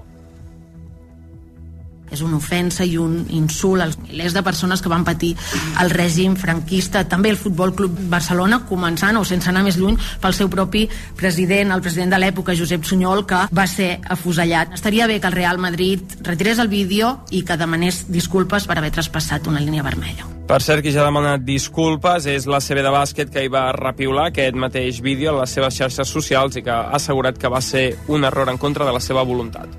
És una ofensa i un insult als milers de persones que van patir el règim franquista, també el Futbol Club Barcelona, començant o sense anar més lluny pel seu propi president, el president de l'època, Josep Sunyol, que va ser afusellat. Estaria bé que el Real Madrid retirés el vídeo i que demanés disculpes per haver traspassat una línia vermella. Per cert, qui ja ha demanat disculpes és la CB de bàsquet, que hi va repiular aquest mateix vídeo a les seves xarxes socials i que ha assegurat que va ser un error en contra de la seva voluntat.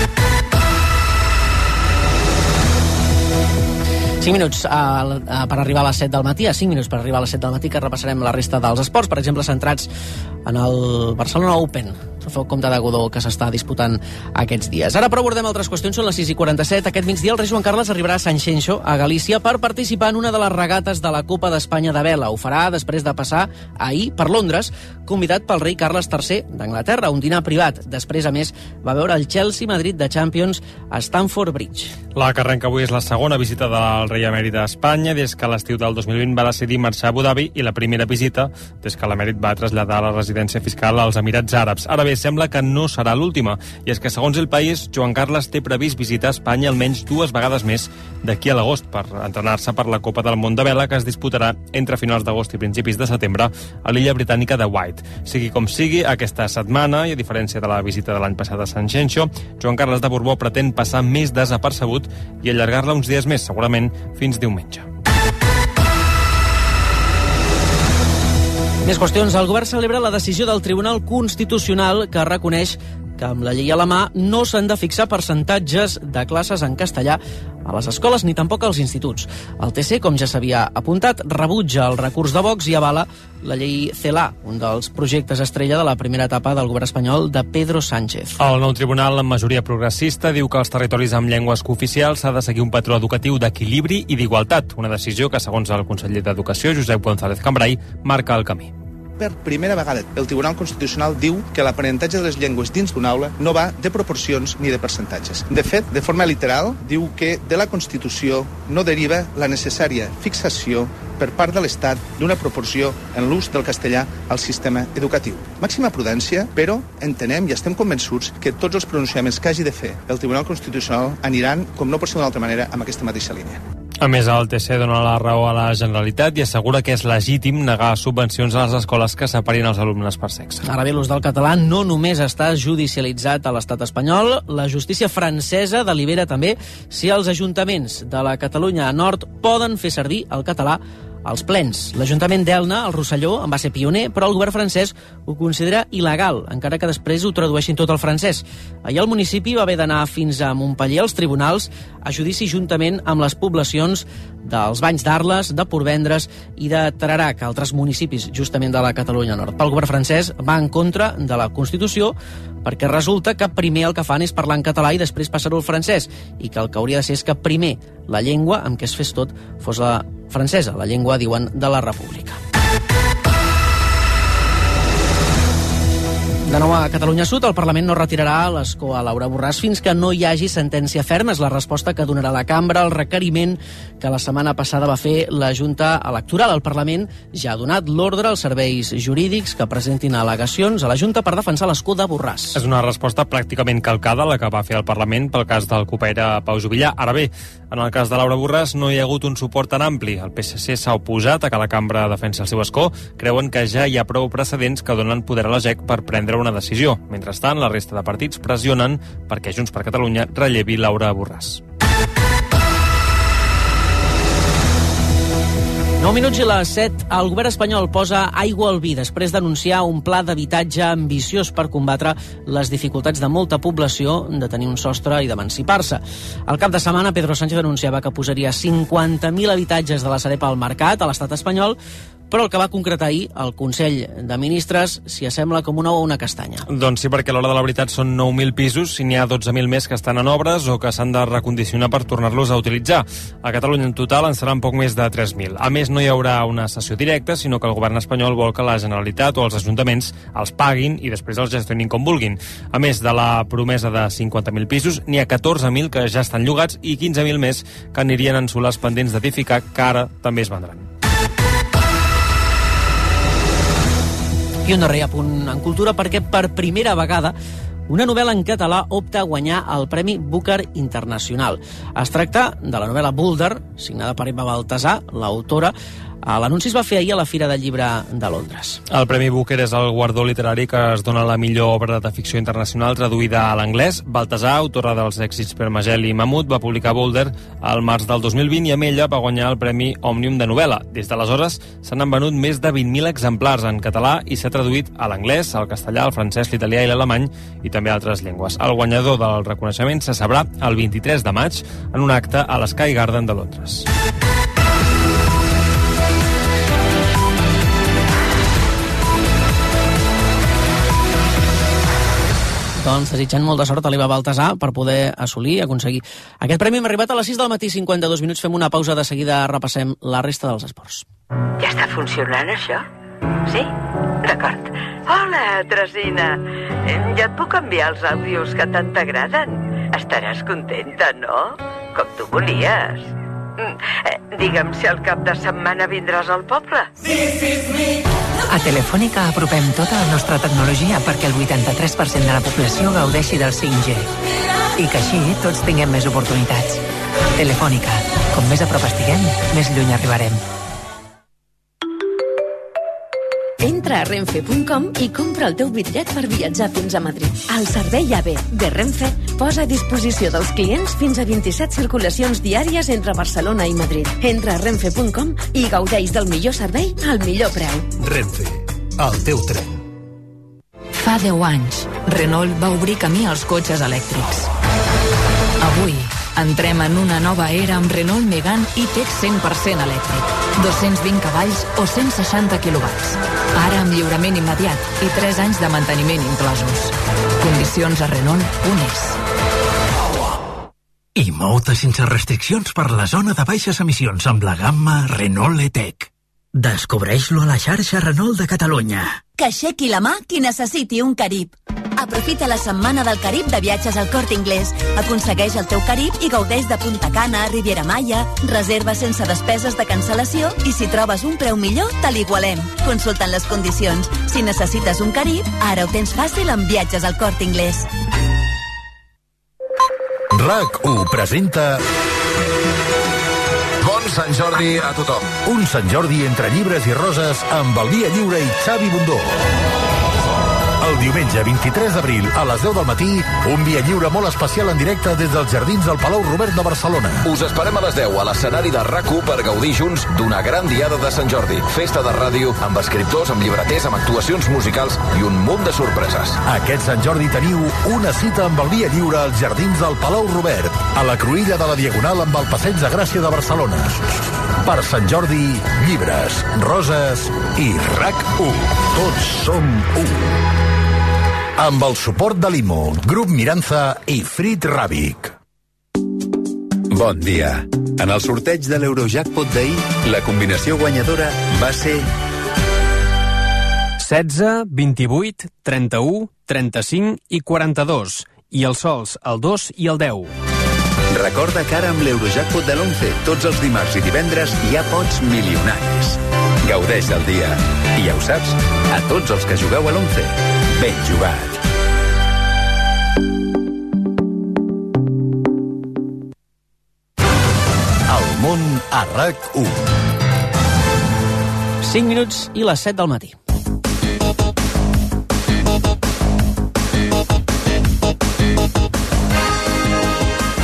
5 minuts per arribar a les 7 del matí, 5 minuts per arribar a les 7 del matí, que repassarem la resta dels esports, per exemple, centrats en el Barcelona Open, el Comte de Godó, que s'està disputant aquests dies. Ara però abordem altres qüestions, són les 6:47. Aquest migdia el rei Joan Carles arribarà a Sanxenxo, a Galícia, per participar en una de les regates de la Copa d'Espanya de vela. Ho farà després de passar ahir per Londres, convidat pel rei Carles III d'Anglaterra, un dinar privat. Després, a més, va veure el Chelsea-Madrid de Champions a Stamford Bridge. La que arrenca avui és la segona visita del rei emèrit a Espanya des que l'estiu del 2020 va decidir marxar a Abu Dhabi i la primera visita des que l'emèrit va traslladar la residència fiscal als Emirats Àrabs. Ara bé, sembla que no serà l'última, i és que, segons El País, Joan Carles té previst visitar Espanya almenys 2 vegades més d'aquí a l'agost per entrenar-se per la Copa del Món de Vela, que es disputarà entre finals d'agost i principis de setembre a l'illa britànica de White. Sigui com sigui, aquesta setmana, i a diferència de la visita de l'any passat a Sanxenxo, Joan Carles de Borbó pretén passar més desapercebut i allargar-la uns dies més, segurament fins diumenge. Més qüestions. El govern celebra la decisió del Tribunal Constitucional que reconeix que amb la llei a la mà no s'han de fixar percentatges de classes en castellà a les escoles ni tampoc als instituts. El TC, com ja s'havia apuntat, rebutja el recurs de Vox i avala la llei CELA, un dels projectes estrella de la primera etapa del govern espanyol de Pedro Sánchez. El nou tribunal, amb majoria progressista, diu que als territoris amb llengües cooficials s'ha de seguir un patró educatiu d'equilibri i d'igualtat, una decisió que, segons el conseller d'Educació, Josep González Cambray, marca el camí. Per primera vegada, el Tribunal Constitucional diu que l'aprenentatge de les llengües dins d'una aula no va de proporcions ni de percentatges. De fet, de forma literal, diu que de la Constitució no deriva la necessària fixació per part de l'Estat d'una proporció en l'ús del castellà al sistema educatiu. Màxima prudència, però entenem i estem convençuts que tots els pronunciaments que hagi de fer el Tribunal Constitucional aniran, com no pot ser d'una altra manera, amb aquesta mateixa línia. A més, el TC dona la raó a la Generalitat i assegura que és legítim negar subvencions a les escoles que separin els alumnes per sexe. Ara bé, l'ús del català no només està judicialitzat a l'estat espanyol, la justícia francesa delibera també si els ajuntaments de la Catalunya Nord poden fer servir el català als plens. L'Ajuntament d'Elna, al Rosselló, en va ser pioner, però el govern francès ho considera il·legal, encara que després ho tradueixin tot al francès. Ahir el municipi va haver d'anar fins a Montpellier, als tribunals, a judici juntament amb les poblacions dels Banys d'Arles, de Portvendres i de Tarerac, altres municipis justament de la Catalunya Nord. Pel govern francès va en contra de la Constitució perquè resulta que primer el que fan és parlar en català i després passar-ho al francès, i que el que hauria de ser és que primer la llengua amb què es fes tot fos la francesa, la llengua, diuen, de la República. De nou a Catalunya Sud, el Parlament no retirarà l'escó a Laura Borràs fins que no hi hagi sentència ferma. És la resposta que donarà la cambra al requeriment que la setmana passada va fer la Junta Electoral. El Parlament ja ha donat l'ordre als serveis jurídics que presentin al·legacions a la Junta per defensar l'escó de Borràs. És una resposta pràcticament calcada la que va fer el Parlament pel cas del copaire Pau Juvillà. Ara bé, en el cas de Laura Borràs no hi ha hagut un suport tan ampli. El PSC s'ha oposat a que la cambra defensi el seu escó. Creuen que ja hi ha prou precedents que donen poder a la GEC per prendre una decisió. Mentrestant, la resta de partits pressionen perquè Junts per Catalunya rellevi Laura Borràs. 9 minuts i les 7. El govern espanyol posa aigua al vi després d'anunciar un pla d'habitatge ambiciós per combatre les dificultats de molta població de tenir un sostre i d'emancipar-se. Al cap de setmana, Pedro Sánchez anunciava que posaria 50.000 habitatges de la Sareb al mercat a l'estat espanyol, però el que va concretar ahir el Consell de Ministres s'hi assembla com un ou a una castanya. Doncs sí, perquè a l'hora de la veritat són 9.000 pisos i n'hi ha 12.000 més que estan en obres o que s'han de recondicionar per tornar-los a utilitzar. A Catalunya en total en seran poc més de 3.000. A més, no hi haurà una cessió directa, sinó que el govern espanyol vol que la Generalitat o els ajuntaments els paguin i després els gestionin com vulguin. A més de la promesa de 50.000 pisos, n'hi ha 14.000 que ja estan llogats i 15.000 més que anirien en solars pendents d'edificar, que ara també es vendran. I un darrer apunt en cultura, perquè per primera vegada una novel·la en català opta a guanyar el Premi Booker Internacional. Es tracta de la novel·la Boulder, signada per Emma Baltasar, l'autora. L'anunci es va fer ahir a la Fira del Llibre de Londres. El Premi Booker és el guardó literari que es dona a la millor obra de ficció internacional traduïda a l'anglès. Baltasar, autora dels èxits Per Magel i Mamut, va publicar Boulder al març del 2020 i amb ella va guanyar el Premi Òmnium de novel·la. Des d'aleshores se n'han venut més de 20.000 exemplars en català i s'ha traduït a l'anglès, al castellà, al francès, l'italià i l'alemany i també a altres llengües. El guanyador del reconeixement se sabrà el 23 de maig en un acte a l'Sky Garden de Londres. Doncs desitjant molta sort a l'Eva Baltasar per poder aconseguir aquest premi. Hem arribat a les 6 del matí, 52 minuts. Fem una pausa, de seguida repassem la resta dels esports. Ja està funcionant, això? Sí? D'acord. Hola, Tresina. Ja et puc enviar els àudios que tant t'agraden? Estaràs contenta, no? Com tu volies. Digue'm si al cap de setmana vindràs al poble. A Telefònica apropem tota la nostra tecnologia perquè el 83% de la població gaudeixi del 5G. I que així tots tinguem més oportunitats. Telefònica. Com més a prop estiguem, més lluny arribarem. Entra a renfe.com i compra el teu bitllet per viatjar fins a Madrid. El servei AVE de Renfe posa a disposició dels clients fins a 27 circulacions diàries entre Barcelona i Madrid. Entra a renfe.com i gaudeix del millor servei al millor preu. Renfe, el teu tren. Fa 10 anys, Renault va obrir camí als cotxes elèctrics. Avui, entrem en una nova era amb Renault Megane E-Tech 100% elèctric. 220 cavalls o 160 quilowatts. Ara amb lliurament immediat i 3 anys de manteniment inclosos. Condicions a Renault.es. I mou-te sense restriccions per la zona de baixes emissions amb la gamma Renault E-Tech. Descobreix-lo a la xarxa Renault de Catalunya. Que aixequi la mà qui necessiti un Carib. Aprofita la setmana del Carib de viatges al Corte Inglés. Aconsegueix el teu Carib i gaudeix de Punta Cana, Riviera Maya. Reserva sense despeses de cancel·lació i si trobes un preu millor, te l'igualem. Consultant les condicions. Si necessites un Carib, ara ho tens fàcil amb viatges al Corte Inglés. RAC1 presenta... Bon Sant Jordi a tothom. Un Sant Jordi entre llibres i roses amb el Via Lliure i Xavi Bundó. El diumenge 23 d'abril a les 10 del matí, un Via Lliure molt especial en directe des dels jardins del Palau Robert de Barcelona. Us esperem a les 10 a l'escenari de RAC1 per gaudir junts d'una gran diada de Sant Jordi. Festa de ràdio amb escriptors, amb llibreters, amb actuacions musicals i un munt de sorpreses. Aquest Sant Jordi teniu una cita amb el Via Lliure als jardins del Palau Robert, a la cruïlla de la Diagonal amb el Passeig de Gràcia de Barcelona. Per Sant Jordi, llibres, roses i RAC1. Tots som u. Amb el suport de Limo, Grup Miranza i Frit Ràbic. Bon dia. En el sorteig de l'Eurojackpot d'ahir, la combinació guanyadora va ser 16, 28, 31, 35 i 42. I els sols, el 2 i el 10. Recorda que ara amb l'Eurojackpot de l'11, tots els dimarts i divendres hi ha pots milionaris. Gaudeix del dia. I ja ho saps, a tots els que jugueu a l'11, ben jugat. El món a RAC1. 5 minuts i les 7 del matí.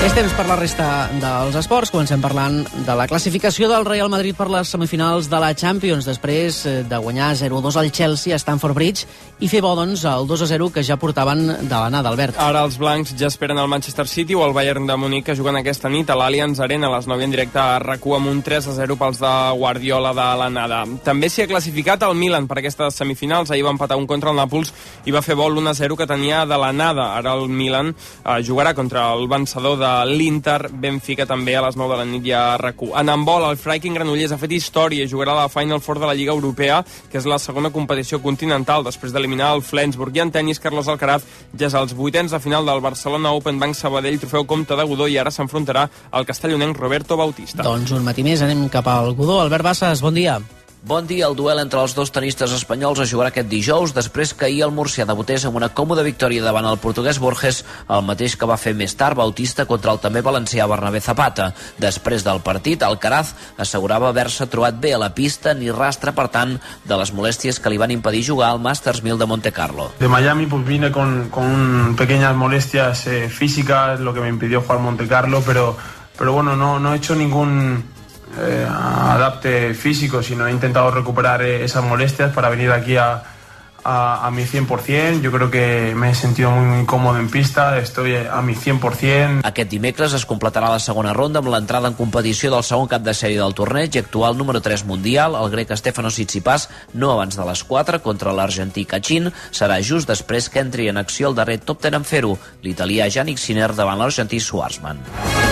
És temps per la resta dels esports. Comencem parlant de la classificació del Real Madrid per les semifinals de la Champions, després de guanyar 0-2 al Chelsea a Stamford Bridge i fer bo, doncs, el 2-0 que ja portaven de l'anada, Albert. Ara els blancs ja esperen el Manchester City o el Bayern de Munic, que juguen aquesta nit a l'Allianz Arena a les 9 en directe a RAC1 amb un 3-0 pels de Guardiola de l'anada. També s'hi ha classificat el Milan per aquestes semifinals. Ahir va empatar un contra el Nàpols i va fer bo l'1-0 que tenia de l'anada. Ara el Milan jugarà contra el vencedor de l'Inter Benfica també a les 9 de la nit ja a RAC1. En handbol, el Freiking Granollers ha fet història i jugarà a la Final Four de la Lliga Europea, que és la segona competició continental després d'eliminar el Flensburg. I en tenis, Carlos Alcaraz ja és als 8ens de final del Barcelona Open Bank Sabadell Trofeu Comte de Godó i ara s'enfrontarà al castellonenc Roberto Bautista. Doncs un matí més anem cap al Godó. Albert Bassas, bon dia. Bon dia. El duel entre els dos tenistes espanyols es jugarà aquest dijous, després que ahir el murcià debutés amb una còmoda victòria davant el portuguès Borges, el mateix que va fer més tard Bautista contra el també valencià Bernabé Zapata. Després del partit, Alcaraz assegurava haver-se trobat bé a la pista, ni rastre, per tant, de les molèsties que li van impedir jugar al Masters 1000 de Montecarlo. De Miami pues vine con pequeñas molestias físicas, lo que me impidió jugar Montecarlo, pero bueno, no he hecho ningún adapte físico, sino he intentado recuperar esas molestias para venir aquí a mi 100%. Yo creo que me he sentido muy còmode en pista, estoy a mi 100%. Aquest dimecres es completarà la segona ronda amb l'entrada en competició del segon cap de sèrie del torneig i actual número 3 mundial, el grec Stefanos Tsitsipas, no abans de les 4 contra l'argentí Cachin. Serà just després que entri en acció el darrer top 10 en fer-ho, l'italià Jannik Sinner davant l'argentí Schwartzman.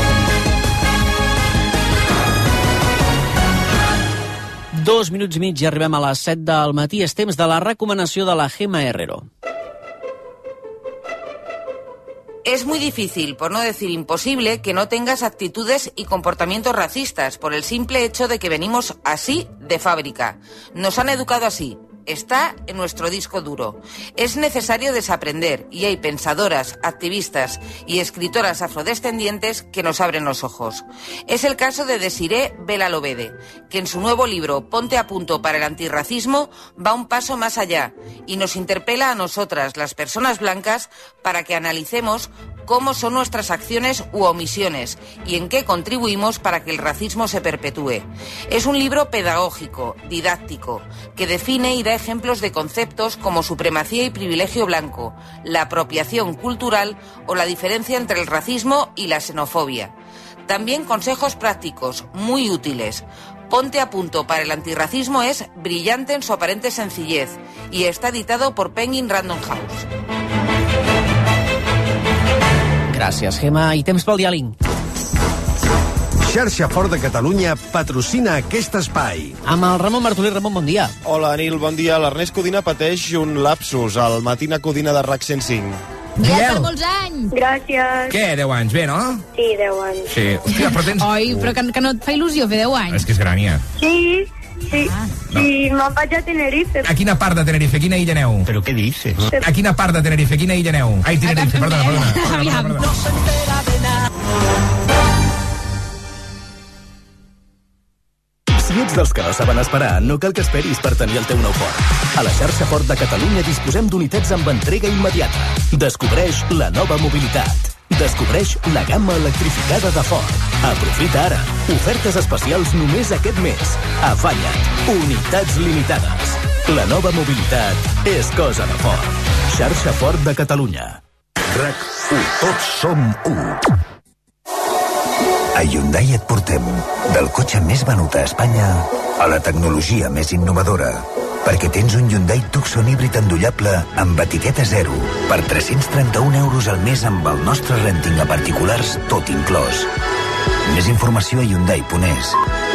2 minuts i mig i arribem a les 7 del matí. És temps de la recomanació de la Gemma Herrero. Es muy difícil, por no decir imposible, que no tengas actitudes y comportamientos racistas por el simple hecho de que venimos así de fábrica. Nos han educado así. Está en nuestro disco duro. Es necesario desaprender y hay pensadoras, activistas y escritoras afrodescendientes que nos abren los ojos. Es el caso de Desiree Bela Lobede, que en su nuevo libro Ponte a punto para el antirracismo va un paso más allá y nos interpela a nosotras, las personas blancas, para que analicemos cómo son nuestras acciones u omisiones y en qué contribuimos para que el racismo se perpetúe. Es un libro pedagógico, didáctico, que define y da ejemplos de conceptos como supremacía y privilegio blanco, la apropiación cultural o la diferencia entre el racismo y la xenofobia. También consejos prácticos, muy útiles. Ponte a punto para el antirracismo es brillante en su aparente sencillez y está editado por Penguin Random House. Gràcies, Gemma. I temps pel diàling. Xarxa Fort de Catalunya patrocina aquest espai. Amb el Ramon Martolí. Ramon, bon dia. Hola, Nil, bon dia. L'Ernest Codina pateix un lapsus al Matina Codina de RAC 105. Ja per molts anys. Gràcies. Què, 10 anys, bé, no? Sí, 10 anys. Sí. Hòstia, però tens... Oi, però que no et fa il·lusió fer 10 anys. És que és gran, ja. Sí. No. Sí, me'n vaig a Tenerife. A quina part de Tenerife? Quina illa aneu? Però què dices? A quina part de Tenerife? Quina illa aneu? Ai, Tenerife, perdona. No s'entera de nada. Si ets dels que no saben esperar, no cal que esperis per tenir el teu nou Ford. A la xarxa Ford de Catalunya disposem d'unitats amb entrega immediata. Descobreix la nova mobilitat. Descobreix la gamma electrificada de Ford. Aprofita ara. Ofertes especials només aquest mes. Afanya't. Unitats limitades. La nova mobilitat és cosa de Ford. Xarxa Ford de Catalunya. RAC1. Tots som 1. A Hyundai et portem del cotxe més venut a Espanya a la tecnologia més innovadora, perquè tens un Hyundai Tucson híbrid endollable amb etiqueta 0 per 331 euros al mes amb el nostre renting a particulars tot inclòs. Més informació a Hyundai.es.